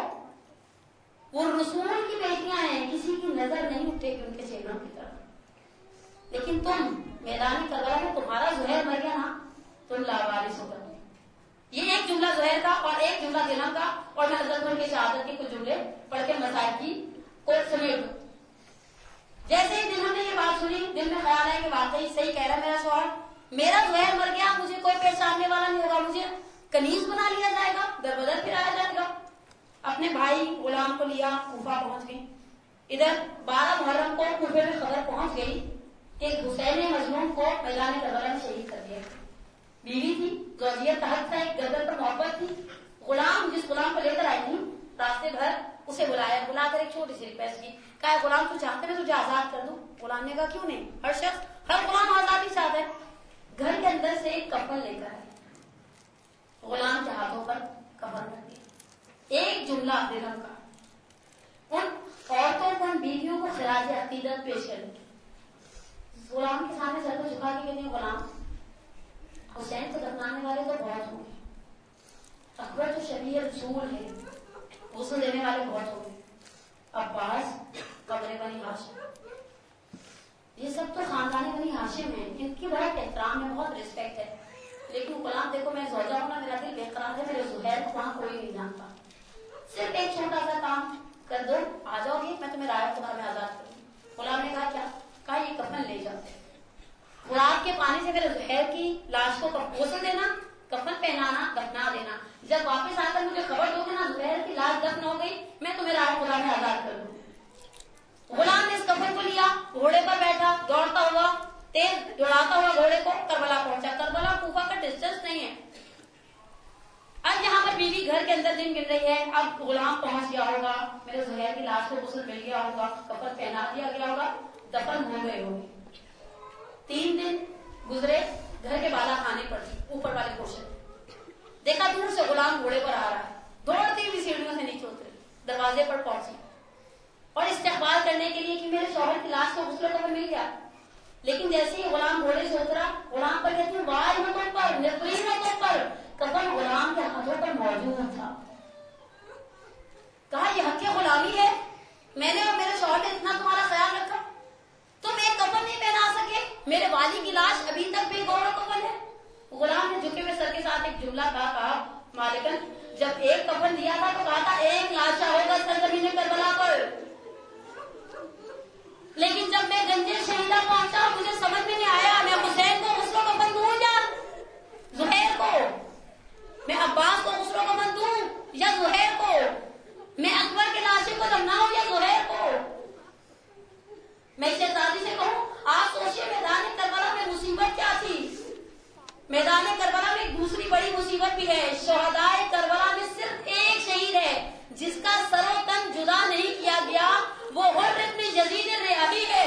वो रसूल की बेटियां हैं, किसी की नजर नहीं उठेगी उनके चेहरों की तरफ, लेकिन तुम मैदानी करबला में तुम्हारा ज़ुहैर मर गया ना, तुम लावारिस हो गए। ये एक जुमला ज़ुहैर का और एक जुमला दिलहम का, और मैं हज़रत की शहादत के कुछ जुमले पढ़ के मसाइल की को समेट दूं। जैसे ही दिलहम ने ये बात सुनी, दिल में ख्याल है कि वाकई सही कह रहा मेरा शौहर, मेरा ज़ुहैर मर गया, मुझे कोई पहचानने वाला नहीं होगा, मुझे कनीज बना लिया जाएगा, दरबदर फिराया जाएगा। अपने भाई गुलाम को लिया, कूफा पहुंच गई। इधर 12 मुहर्रम को कूफे में खबर पहुंच गई कि हुसैन मजलूम को मैदान करबला में शहीद कर दिया। बीवी थी, ज़ौजियत तहत था, एक गर्दन पर मोहब्बत थी। गुलाम, जिस गुलाम को लेकर आई थी, रास्ते भर उसे बुलाया, बुलाकर एक छोटी सी रिक्वेस्ट की, कहा गुलाम तू चाहते मैं तुझे आजाद कर दूं? गुलाम ने कहा क्यों नहीं, हर शख्स, हर गुलाम आजादी चाहता है। घर के अंदर से एक कफन लेकर आए, गुलाम के हाथों पर कफन रख दिया। एक जुमला दिलहम का, उन औरतों को, उन बीवियों को खिराज अकीदत पेश करने, गुलाम के सामने सर को झुका के कहते हैं गुलाम हुसैन को दफनाने वाले तो बहुत होंगे, अकबर तो शबीह रसूल है, غسل دینے والے بہت ہو گئے، عباس، قبر بنی ہاشم، یہ سب تو خاندان بنی ہاشم ہیں، ان کی بہت احترام ہے، بہت ریسپیکٹ ہے. لیکن غلام دیکھو میں زوجہ ہوں نا، میرا دل بے قرار ہے، میرے زہیر کو وہاں کوئی نہیں جانتا. صرف ایک چھوٹا سا کام کر دو، آ جاؤ گے، میں تمہیں رائے خدا میں آزاد کروں. غلام نے کہا کیا؟ کہا یہ کفن لے جاؤ، خوراک کے پانی سے میرے زہیر کی لاش کو غسل دینا، کفن پہنانا، دفنا دینا. جب واپس آ کر مجھے خبر دو گے نا زہیر کی لاش دفن ہو گئی، میں تمہیں رائے خدا میں آزاد کر دوں. غلام نے اس کفن کو لیا، گھوڑے پر بیٹھا، دوڑتا ہوا، تیز دوڑاتا ہوا گھوڑے کو کربلا پہنچا. کربلا کوفہ کا ڈسٹینس نہیں ہے. اب یہاں پر بیوی گھر کے اندر دن گن رہی ہے، اب غلام پہنچ گیا ہوگا، میرے زہیر کی لاش کو غسل مل گیا ہوگا، کفن پہنا دیا گیا ہوگا، دفن ہو گئے ہوگی. 3 دن گزرے، گھر کے بالا خانے پر تھی، اوپر والے پورشن. دیکھا دور سے غلام گھوڑے پر آ رہا ہے، دوڑتی ہوئی سیڑھیوں سے نیچے اتری، دروازے پر پہنچی اور استقبال کرنے کے لیے کہ میرے شوہر کی لاش کو غسل کفن مل گیا. لیکن جیسے ہی غلام گھوڑے سے اترا، غلام پر کہتی واج نہ تم پر، نفرین نہ تم پر، کفن غلام کے ہاتھوں پر موجود تھا. کہا یہ حق غلامی ہے، میں نے اور میرے شوہر نے اتنا تمہارا خیال رکھا، تم ایک کفن نہیں پہنا سکے، میرے والی کی لاش ابھی تک بے گور کفن ہے. غلام نے جھکے ہوئے سر کے ساتھ ایک جملہ کہا مالکن جب ایک کفن دیا تھا تو کہا تھا ایک لاشا ہوگا سرزمین کربلا پر. لیکن جب میں گنجے شہیدہ پہنچا مجھے سمجھ میں نہیں آیا میں حسین کو غسل کفن دوں یا زہیر کو، میں عباس کو غسل کفن دوں یا زہیر کو، میں اکبر کے لاشے کو دفناؤں یا زہیر کو. میں شہزادی سے کہوں آپ سوچیے میدان کربلا میں مصیبت کیا تھی. میدان کربلا میں ایک دوسری بڑی مصیبت بھی ہے. شہدائے کربلا میں صرف ایک شہید ہے جس کا سر و تن جدا نہیں کیا گیا، وہ حر ابن یزید الریاحی ہے.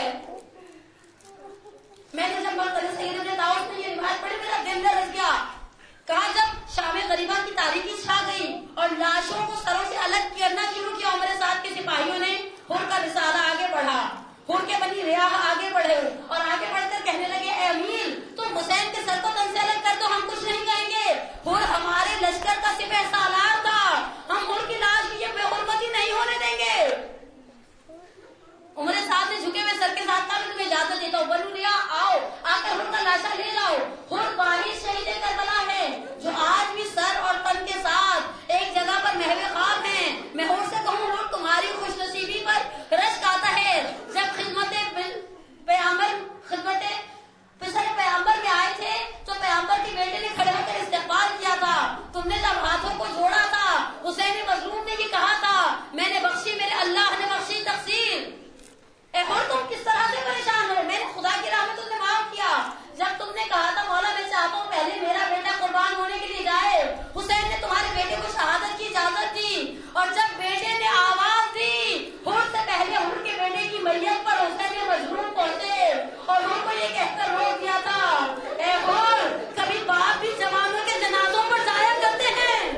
میں نے جب مرتضی سید ابن طاؤس نے یہ روایت پڑھی میرا دل لرز گیا. کہا جب شام غریبہ کی تاریکی چھا گئی اور لاشوں کو سروں سے الگ کرنا شروع کیا عمر سعد کے سپاہیوں نے، حر کا رسالہ آگے بڑھا، حر کے بنی ریاح آگے بڑھے اور آگے بڑھ کر کہنے لگے اے امیر تم حسین کے سر کو تن سے الگ کر دو، ہم کچھ نہیں کہیں گے. حر ہمارے لشکر کا سپہ سالار تھا، ہم حر کی لاش کی یہ بے حرمتی نہیں ہونے دیں گے. عمر صاحب نے جھکے ہوئے سر کے ساتھ کہا میں تمہیں اجازت دیتا ہوں، بنو ریا آؤ آ کر حر کا لاشا لے جاؤ. حر واحد شہید کربلا ہے جو آج بھی سر اور تن کے ساتھ ایک جگہ پر محو خواب ہیں. میں حر سے کہوں حر تمہاری خوش نصیبی پر رشک آتا ہے. جب خدمت پیغمبر میں آئے تھے تو پیغمبر کے بیٹے نے کھڑے ہو کر استقبال کیا تھا. تم نے جب ہاتھوں کو جوڑا تھا حسین مظلوم نے یہ کہا تھا میں نے بخشی میرے اللہ نے بخشی تقصیر. اے حر تم کس طرح سے پریشان ہو، میں نے خدا کی راہ میں تم نے معاف کیا. جب تم نے کہا تھا مولا میں چاہتا ہوں پہلے میرا بیٹا قربان ہونے کے لیے جائے، حسین نے تمہارے بیٹے کو شہادت کی اجازت دی. اور جب بیٹے نے آواز دی حر سے پہلے حر کے بیٹے کی میت پر حسین مظلوم پہنچے اور حر کو یہ کہہ کر روک دیا تھا اے حر کبھی باپ بھی جوانوں کے جنازوں پر جایا کرتے ہیں.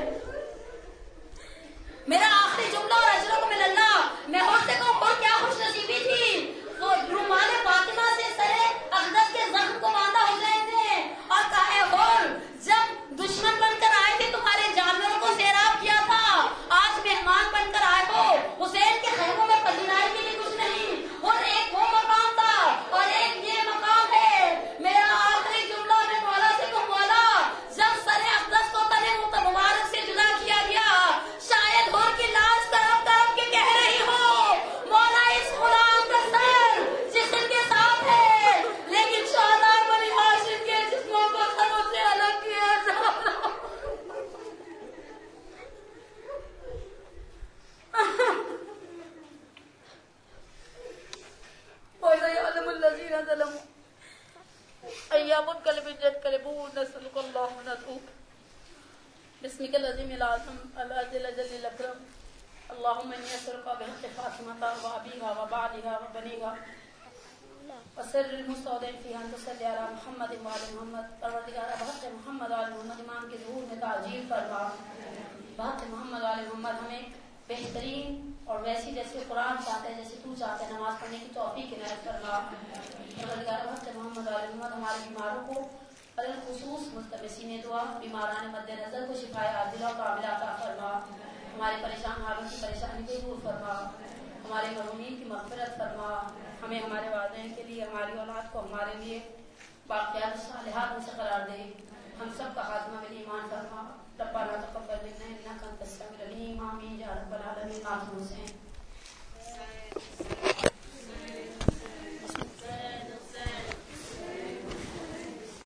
میرا آخری جملہ اور اجرک من اللہ. میں حر سے کہوں حر کیا خوش نصیبی تھی، وہ رومال فاطمہ سے سرے اقدس کے زخم کو باندھا حسین نے اور کہا اے حر جب دشمن بن کر آئے تھے تمہارے جانوروں کو سیراب کیا تھا، آج مہمان بن کر آئے ہو حسین کے خیموں میں پذیرائی کے لیے کچھ نہیں. حر ایک وہ مقام تھا اور ایک یہ مقام ہے. میرا آخری جملہ میں مولا سے کہوں مولا جب سرے اقدس کو تنے مبارک سے جدا کیا گیا شاید حر کی لاش طرف طرف کے کہہ رہی ہو مولا اس غلام کا سر جسم کے ساتھ ہے لیکن شہداء بنی ہاشم کے جسموں کو سروں سے الگ کیا جانا. وَيَعْلَمُ الَّذِينَ ظَلَمُوا أَيَّ مُنْقَلِبٍ يَنْقَلِبُونَ نَسْأَلُكَ اللَّهُ نَسْأَلُكَ بِاسْمِكَ الْعَظِيمِ الْأَعْظَمِ الْأَجَلَّ جَلِّ الْأَكْرَمِ اللهم إني أسألك بحق فاطمة وأبيها وبعلها وبنيها وسر المستودع فيها أن تصلي على محمد وعلى محمد. پروردگار بحق محمد وعلى محمد امام کے ظہور میں تعجیل فرما. بحق محمد وعلى محمد ہمیں بہترین اور ویسی جیسے قرآن چاہتے ہیں جیسے تو چاہتے ہیں نماز پڑھنے کی توفیق عنایت فرما. پروردگار بحق محمد وعلى محمد ہمارے بیماروں کو خصوص مستبسین دعا بیماران مد نظر کو شفائے عاجلہ و کاملہ عطا فرما. ہمارے پریشان حالوں کی پریشانی کو دور فرما، ہمارے مظلومین کی مغفرت فرما، ہمیں ہمارے والدین کے لیے، ہماری اولاد کو ہمارے لیے باقیات صالحات میں سے قرار دے، ہم سب کا خاتمہ میں ایمان فرما۔ ربنا تقبل منا انک انت السمیع العلیم، آمین یا رب العالمین۔ آمین سے